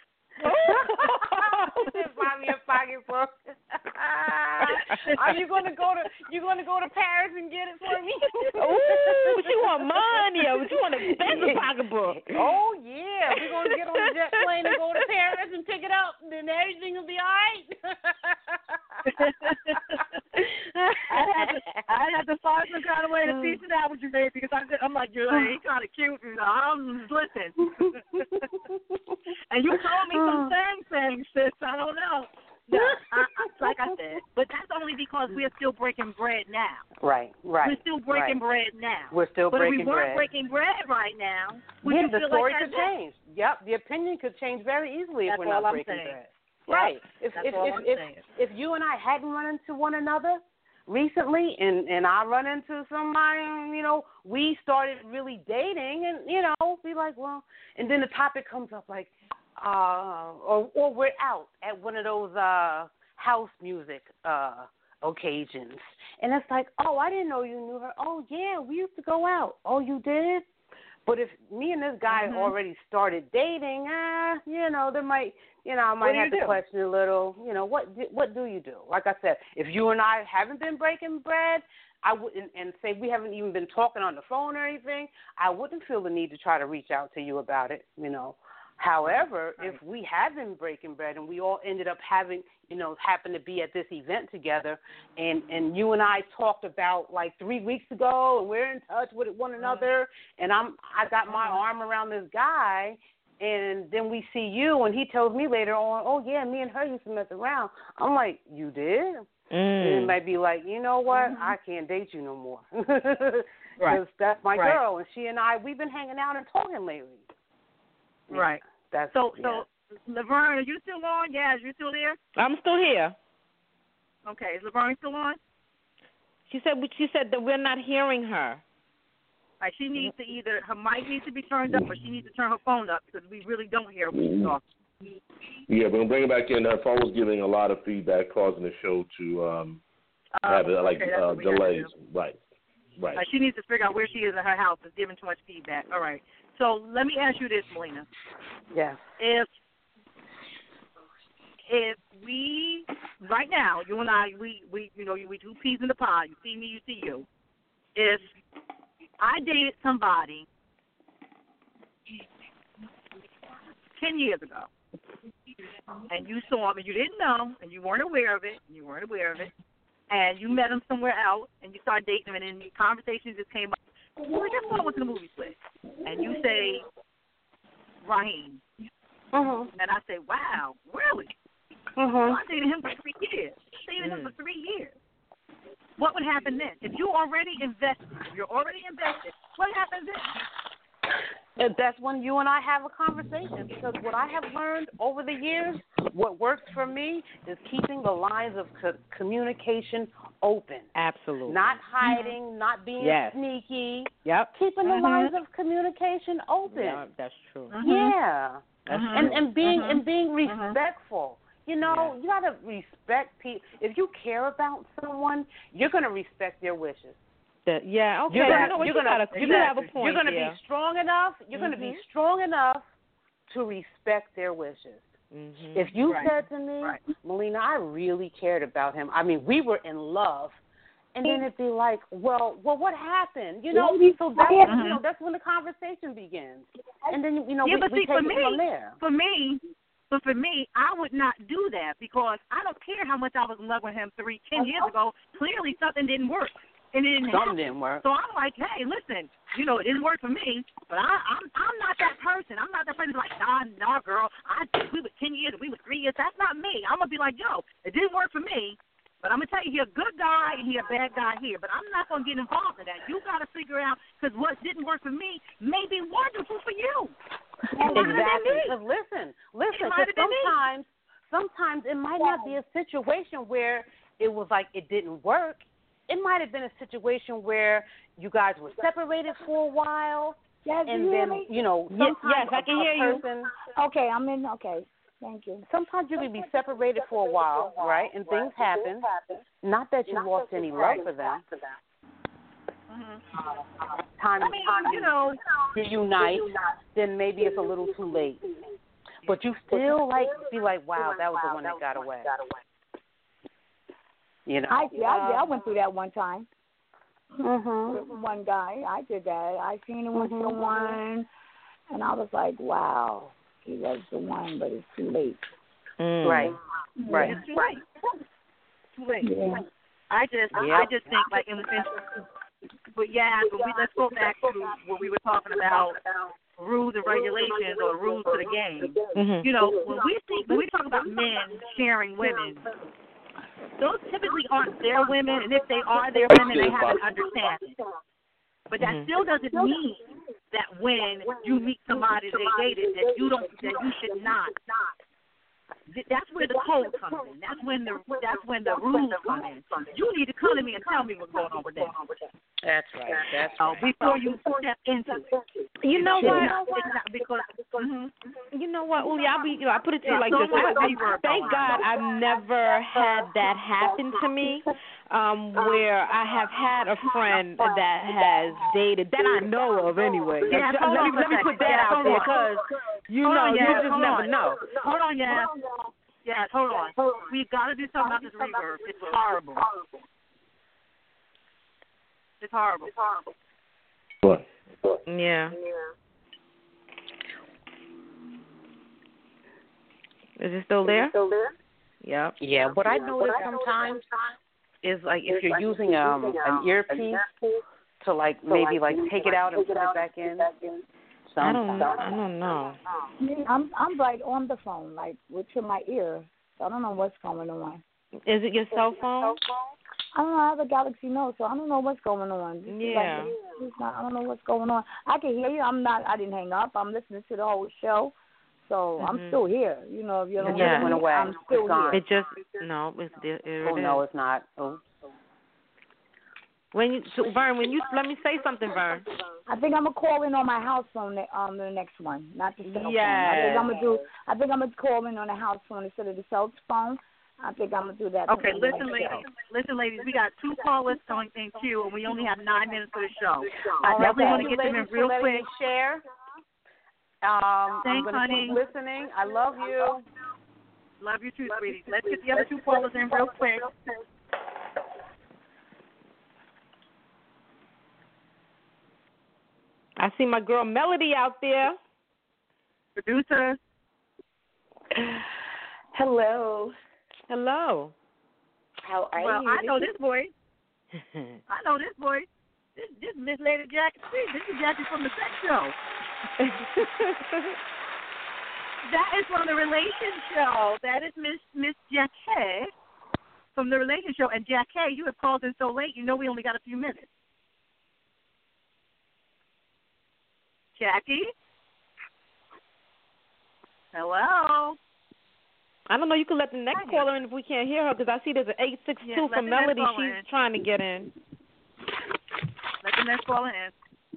Just buy me a pocketbook. Are you gonna go to Paris and get it for me? Ooh, she want money. She want an expensive pocketbook. Oh yeah, we're gonna get on the jet plane and go to Paris and pick it up, and then everything will be all right. I had to find some kind of way to teach it out with you, baby, because I'm like, you're like, he kind of cute. Listen. And you told me some things, sis. I don't know. No, like I said, but that's only because we're still breaking bread now. Right. We're still breaking bread now. We're still breaking bread. But if we weren't breaking bread right now, the story could change. Yep, the opinion could change very easily if we're not breaking bread. Right. If you and I hadn't run into one another recently, and I run into somebody, we started really dating, and be like, well, and then the topic comes up like, or we're out at one of those house music occasions, and it's like, oh, I didn't know you knew her. Oh yeah, we used to go out. Oh, you did? But if me and this guy already started dating, there might, I might have to question a little. What do you do? Like I said, if you and I haven't been breaking bread, I wouldn't, and say we haven't even been talking on the phone or anything, I wouldn't feel the need to try to reach out to you about it. However, if we have been breaking bread and we all ended up having, happen to be at this event together, and you and I talked about like 3 weeks ago, and we're in touch with one another, and I got my arm around this guy, and then we see you, and he tells me later on, oh yeah, me and her used to mess around. I'm like, you did? And it might be like, you know what? I can't date you no more. Because that's my girl, and she and I, we've been hanging out and talking lately. Right. So Laverne, are you still on? Yeah, are you still there? I'm still here. Okay, is Laverne still on? She said that we're not hearing her. Like she needs to either her mic needs to be turned up, or she needs to turn her phone up because we really don't hear when she's talking. Yeah, we're gonna bring her back in. Her phone was giving a lot of feedback, causing the show to have delays. Right. She needs to figure out where she is in her house. It's giving too much feedback. All right. So let me ask you this, Melina. Yeah. If we right now, you and I, we two peas in the pod. You see me, you see you. If I dated somebody 10 years ago, and you saw him and you didn't know, and you weren't aware of it, and you met him somewhere else, and you started dating him, and then the conversation just came up. Who did your phone went to the movies with? And you say, Raheem. And I say, wow, really? I dated him for 3 years. What would happen then? If you're already invested, what happens then? That's when you and I have a conversation, because what I have learned over the years, what works for me is keeping the lines of communication open. Absolutely. Not hiding, not being sneaky. Yep. Keeping the lines of communication open. Yeah, that's true. Yeah. That's and being respectful. You gotta respect people. If you care about someone, you're gonna respect their wishes. Okay. You're gonna be strong enough. You're gonna be strong enough to respect their wishes. If you said to me, Melina, I really cared about him. I mean, we were in love, and then it'd be like, well, what happened? So that's when the conversation begins, and then we take it from there. For me, I would not do that, because I don't care how much I was in love with him 10 years ago. Clearly, something didn't work. And it didn't happen. Didn't work. So I'm like, hey, listen, it didn't work for me, but I'm not that person. I'm not that person who's like, nah, girl, we were 10 years, we were 3 years. That's not me. I'm gonna be like, yo, it didn't work for me, but I'm gonna tell you, he's a good guy and he's a bad guy here. But I'm not gonna get involved in that. You gotta figure out, because what didn't work for me may be wonderful for you. Exactly. Listen. Because sometimes it might not be a situation where it was like it didn't work. It might have been a situation where you guys were separated for a while, and then, sometimes I can hear you. Okay, I'm in. Okay, thank you. Sometimes you can be separated for a while, right? And things happen. Not that you lost any love for them. Time reunite, then maybe it's a little too late. But you still be like, wow, that was the one that got away. I went through that one time. With one guy, I did that. I seen him with someone, and I was like, "Wow, he was the one," but it's too late. Right. It's too late. Yeah. I just think let's go back to what we were talking about, rules and regulations, or rules to the game. When we talk about men sharing women, those typically aren't their women, and if they are their women, they have an understanding. But that still doesn't mean that when you meet somebody they dated, that you should not That's where the code comes in. That's when the rules come in. You need to come to me and tell me what's going on with that. That's right. That's right. Before you step into it. You know what? Because you know what, Uli? I put it to you like this. Thank God I've never had that happen to me, where I have had a friend that has dated that I know of anyway. Yeah, let me put that out there because you just never know. Hold on, yeah. Yes, hold on. We've got to do something about this reverb. It's horrible. It's horrible. What? Yeah. Is it still there? Yep. Yeah. What I notice sometimes is like if you're using an earpiece to maybe take it out and put it back in. I don't know. I'm right on the phone, with my ear. So I don't know what's going on. Is it your cell phone? I don't know. I have a Galaxy Note, so I don't know what's going on. Yeah. I don't know what's going on. I can hear you. I didn't hang up. I'm listening to the whole show, so I'm still here. If you don't went away. I'm still here. It just no. No, it's not. Oh. Vern, let me say something, Vern. I think I'm gonna call in on my house phone the next one, not the cell phone. Yeah. I think I'm gonna call in on the house phone instead of the cell phone. I think I'm gonna do that. Okay, listen, ladies. We got 2 callers going in queue, and we only have 9 minutes for the show. I definitely want to get them in real quick. Share. Thanks, honey. Listening. I love you. Love you too, sweetie. Let's get the other 2 callers in real quick. I see my girl Melody out there. Producer. Hello. Hello. How are you? Well, I know this voice. This is Miss Lady Jackie. This is Jackie from the sex show. That is from the Relation Show. That is Miss Jackie from the Relation Show. And Jackie, you have called in so late. You know we only got a few minutes. Jackie? Hello? I don't know. You can let the next caller in if we can't hear her because I see there's an 862 from Melody. She's trying to get in. Let the next caller in.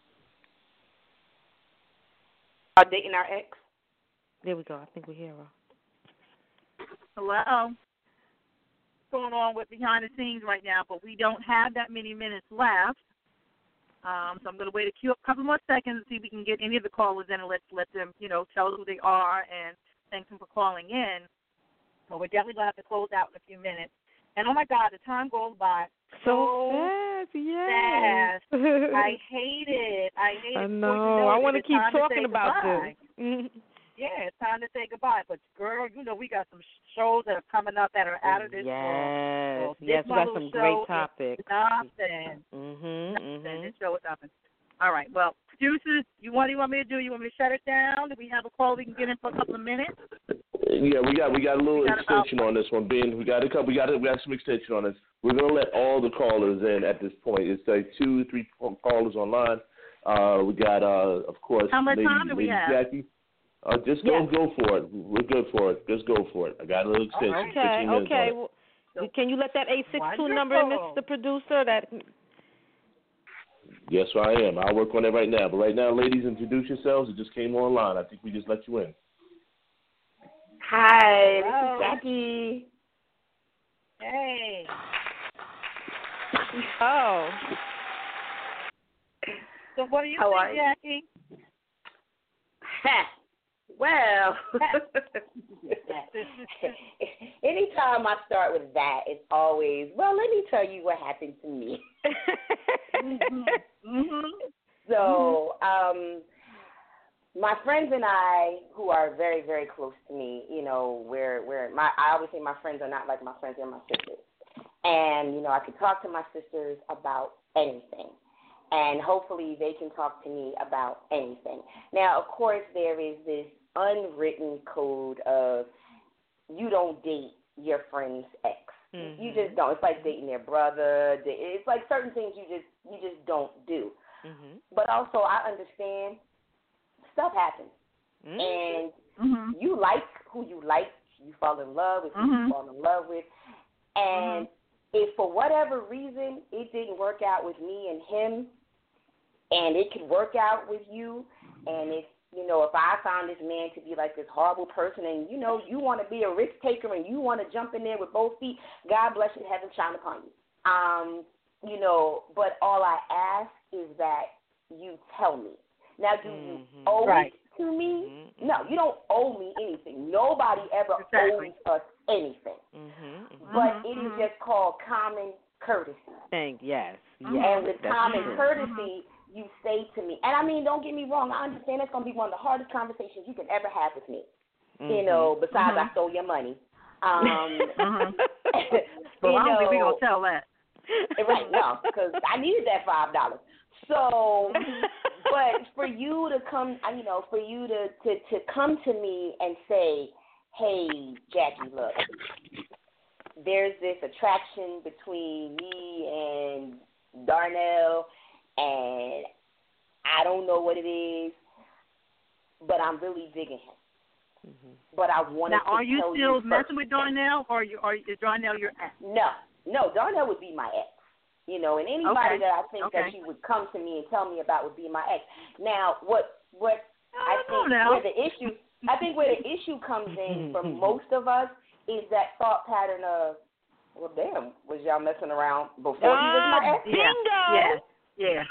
Are dating our ex? There we go. I think we hear her. Hello? What's going on with behind the scenes right now? But we don't have that many minutes left. So I'm going to wait a couple more seconds and see if we can get any of the callers in and let them, tell us who they are and thank them for calling in. But we're definitely going to have to close out in a few minutes. And, oh, my God, the time goes by so fast. Yes. I hate it. I know. I want to keep talking about this. Yeah, it's time to say goodbye. But, girl, we got some shows that are coming up that are out of this world. Yes, we got some great topics. Nothing. Nothing. This show is nothing. All right. Well, producers, what do you want me to do? You want me to shut it down? Do we have a call we can get in for a couple of minutes? Yeah, we got a little extension on this one, Ben. We got some extension on this. We're gonna let all the callers in at this point. It's like 2 or 3 callers online. We got of course. How much time do we have? Jackie. Just go for it. We're good for it. Just go for it. I got a little extension. Okay. Well, can you let that 862 number in, Mr. Producer? Yes, I am. I'll work on it right now. But right now, ladies, introduce yourselves. It just came online. I think we just let you in. Hi, this is Jackie. Hey. Oh. So what do you think, Jackie? Well, anytime I start with that, it's always, well, let me tell you what happened to me. So, my friends and I, who are very, very close to me, I always say my friends are not like my friends, they're my sisters. And, I can talk to my sisters about anything. And hopefully they can talk to me about anything. Now, of course, there is this unwritten code of you don't date your friend's ex. Mm-hmm. You just don't. It's like dating their brother. It's like certain things you just don't do. Mm-hmm. But also, I understand stuff happens, and you like who you like. you fall in love with who you fall in love with. And if for whatever reason it didn't work out with me and him, and it could work out with you, and if I found this man to be like this horrible person, and you want to be a risk taker and you want to jump in there with both feet, God bless you, heaven shine upon you. But all I ask is that you tell me. Now, do you owe it to me? No, you don't owe me anything. Nobody ever owes us anything. But it is just called common courtesy. Yes. And with common courtesy, you say to me, and I mean, don't get me wrong, I understand that's going to be one of the hardest conversations you can ever have with me. Besides I stole your money. Well, I don't think we're going to tell that. Right, no, because I needed that $5. So, but for you to come, for you to come to me and say, hey, Jackie, look, there's this attraction between me and Darnell, and I don't know what it is, but I'm really digging him. But I want to now, are you still messing with Darnell, or is Darnell your ex? No, Darnell would be my ex. And anybody that I think that she would come to me and tell me about would be my ex. Now, what I think where the issue comes in for most of us is that thought pattern of, well, damn, was y'all messing around before he was my ex? Bingo. Yeah.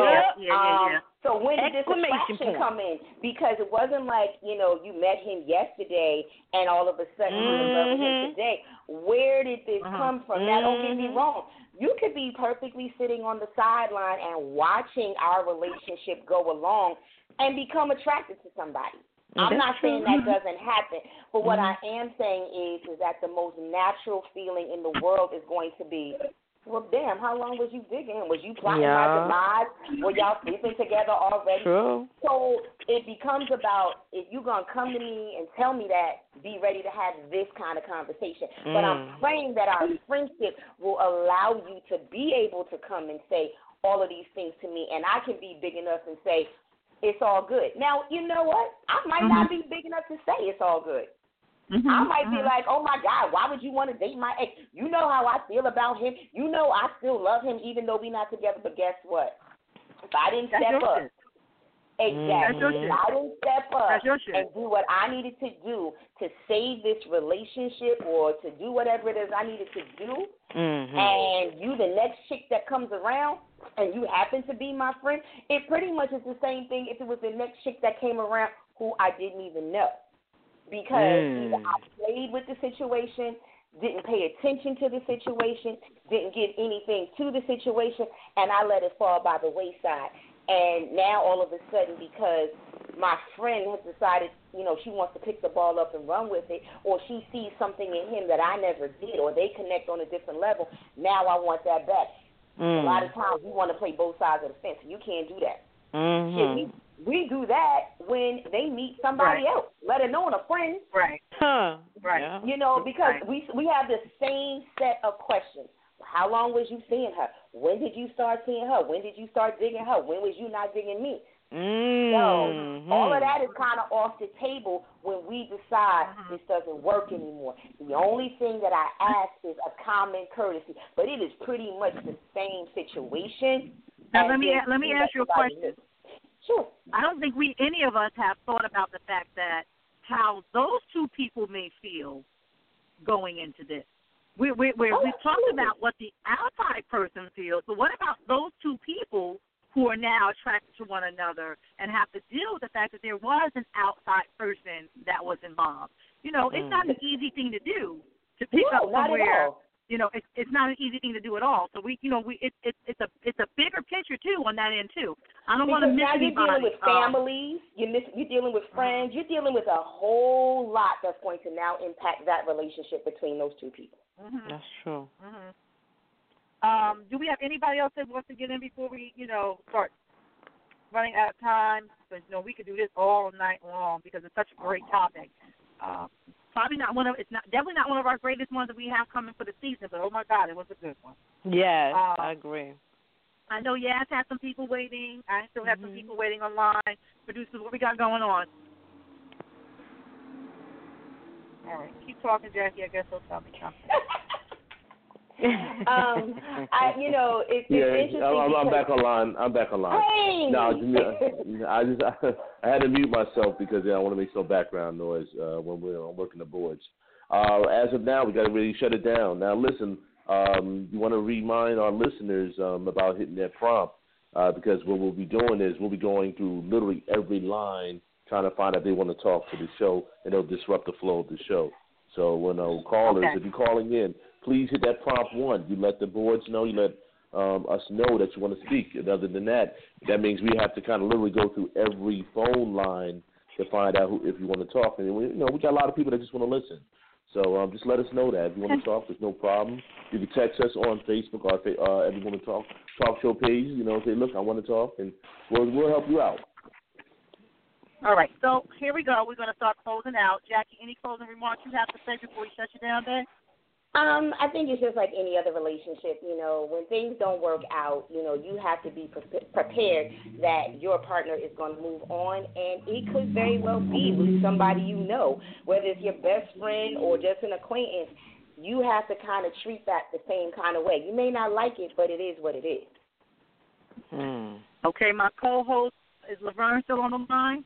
So when did this attraction come in? Because it wasn't like, you met him yesterday and all of a sudden you're in love with him today. Where did this come from? Now, don't get me wrong. You could be perfectly sitting on the sideline and watching our relationship go along and become attracted to somebody. I'm not saying that doesn't happen, but what I am saying is that the most natural feeling in the world is going to be, well, damn, how long was you digging him? Was you plotting my demise? Were y'all sleeping together already? True. So it becomes about, if you're going to come to me and tell me that, be ready to have this kind of conversation. But I'm praying that our friendship will allow you to be able to come and say all of these things to me, and I can be big enough and say, it's all good. Now, you know what? I might not be big enough to say it's all good. I might be like, oh, my God, why would you want to date my ex? You know how I feel about him. You know I still love him even though we're not together. But guess what? If I didn't step up, exactly, if I didn't step up and do what I needed to do to save this relationship or to do whatever it is I needed to do, and you the next chick that comes around and you happen to be my friend, it pretty much is the same thing if it was the next chick that came around who I didn't even know. Because either I played with the situation, didn't pay attention to the situation, didn't give anything to the situation, and I let it fall by the wayside. And now all of a sudden, because my friend has decided, she wants to pick the ball up and run with it, or she sees something in him that I never did, or they connect on a different level, now I want that back. A lot of times we want to play both sides of the fence, and you can't do that. Shit, we do that when they meet somebody else, let alone a friend. Right. Because we have the same set of questions. How long was you seeing her? When did you start seeing her? When did you start digging her? When was you not digging me? So all of that is kind of off the table when we decide this doesn't work anymore. The only thing that I ask is a common courtesy, but it is pretty much the same situation. Now let me ask you a question. Sure. I don't think any of us have thought about the fact that how those two people may feel going into this. We've talked about what the outside person feels, but what about those two people who are now attracted to one another and have to deal with the fact that there was an outside person that was involved? It's not an easy thing to do to pick up somewhere. It's not an easy thing to do at all. So it's a bigger picture too on that end too. I don't want to miss anybody. You're dealing with families, you're dealing with friends, you're dealing with a whole lot that's going to now impact that relationship between those two people. That's true. Do we have anybody else that wants to get in before we, start running out of time? Because we could do this all night long because it's such a great topic. Probably not definitely not one of our greatest ones that we have coming for the season, but oh my God, it was a good one. Yes, I agree. I know Yaz has some people waiting. I still have some people waiting online. Producers, what we got going on? All right. Keep talking, Jackie. I guess he'll tell me something. It's interesting. I'm back online. Hey! No, I had to mute myself because I want to make some background noise when we're working the boards. As of now, we got to really shut it down. Now, listen, you want to remind our listeners about hitting that prompt because what we'll be doing is we'll be going through literally every line trying to find out if they want to talk to the show, and it'll disrupt the flow of the show. So when callers, if you're calling in, please hit that prompt 1. You let the boards know. You let us know that you want to speak. And other than that, that means we have to kind of literally go through every phone line to find out if you want to talk. And we got a lot of people that just want to listen. So just let us know that. If you want to talk, there's no problem. You can text us on Facebook or Every Woman Talk Show page. Say, look, I want to talk, and we'll help you out. All right, so here we go. We're going to start closing out. Jackie, any closing remarks you have to say before we shut you down, babe? I think it's just like any other relationship. When things don't work out, you have to be prepared that your partner is going to move on, and it could very well be with somebody whether it's your best friend or just an acquaintance. You have to kind of treat that the same kind of way. You may not like it, but it is what it is. Okay, my co-host, is Laverne still on the line?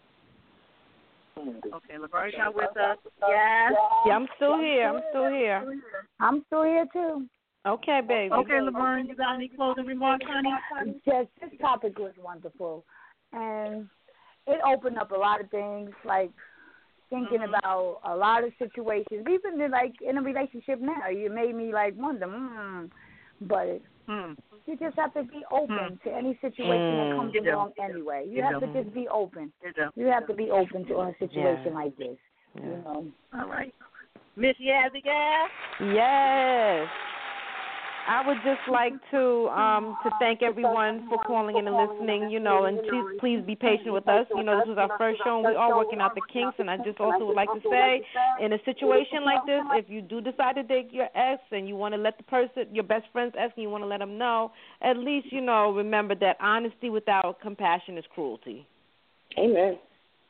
Okay, Laverne's not with us. Yes. Yeah, I'm still here. I'm still here, too. Okay, baby. Okay, Laverne, you got any closing remarks, honey? Yes, this topic was wonderful. And it opened up a lot of things, like thinking about a lot of situations. Even in a relationship now, you made me wonder, but you just have to be open to any situation that comes along anyway. You have to just be open. You have to be open to a situation like this. All right. Miss Yazzie Gas? Yes. I would just like to thank everyone for calling in and listening, and please be patient with us. This was our first show, and we are working out the kinks. And I just also would like to say, in a situation like this, if you do decide to date your ex and you want to let the person, your best friend's ex, and you want to let them know, at least, remember that honesty without compassion is cruelty. Amen.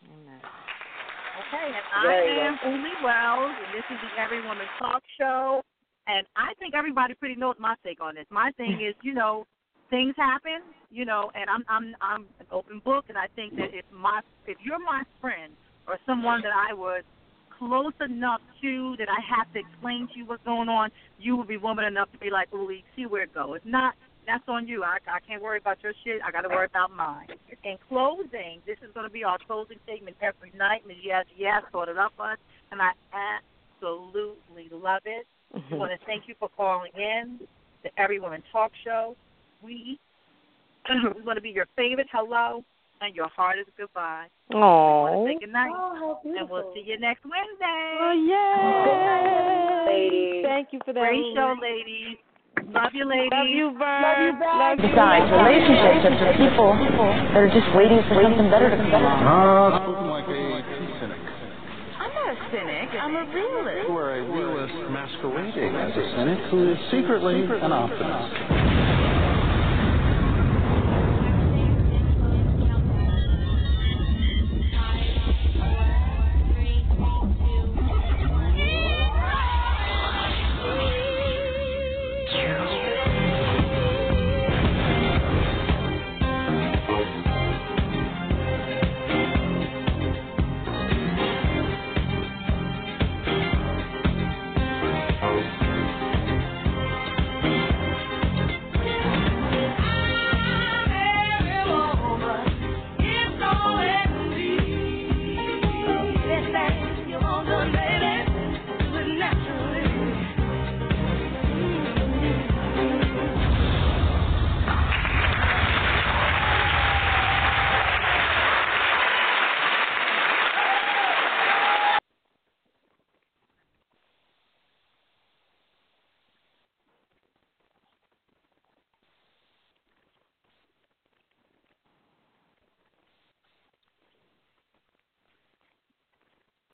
Okay, and I am Uli Wells, and this is the Every Woman Talk Show. And I think everybody pretty knows my take on this. My thing is, things happen, and I'm an open book, and I think that if you're my friend or someone that I was close enough to that I have to explain to you what's going on, you would be woman enough to be like, Uli, see where it goes. If not, that's on you. I can't worry about your shit. I got to worry about mine. In closing, this is going to be our closing statement every night. Ms. Yes brought it up for us, and I absolutely love it. I want to thank you for calling in to Every Woman Talk Show. We want to be your favorite hello and your hardest goodbye. Oh. We want to say good night, and we'll see you next Wednesday. Oh, yay. Ladies. Thank you for that. Great show, ladies. Love you, ladies. Love you, Vern. Besides, relationships are for people that are just waiting for something better to come along. Spoken like a cynic. I'm not a cynic. I'm a realist. You are a realist masquerading as a cynic who is secretly an optimist.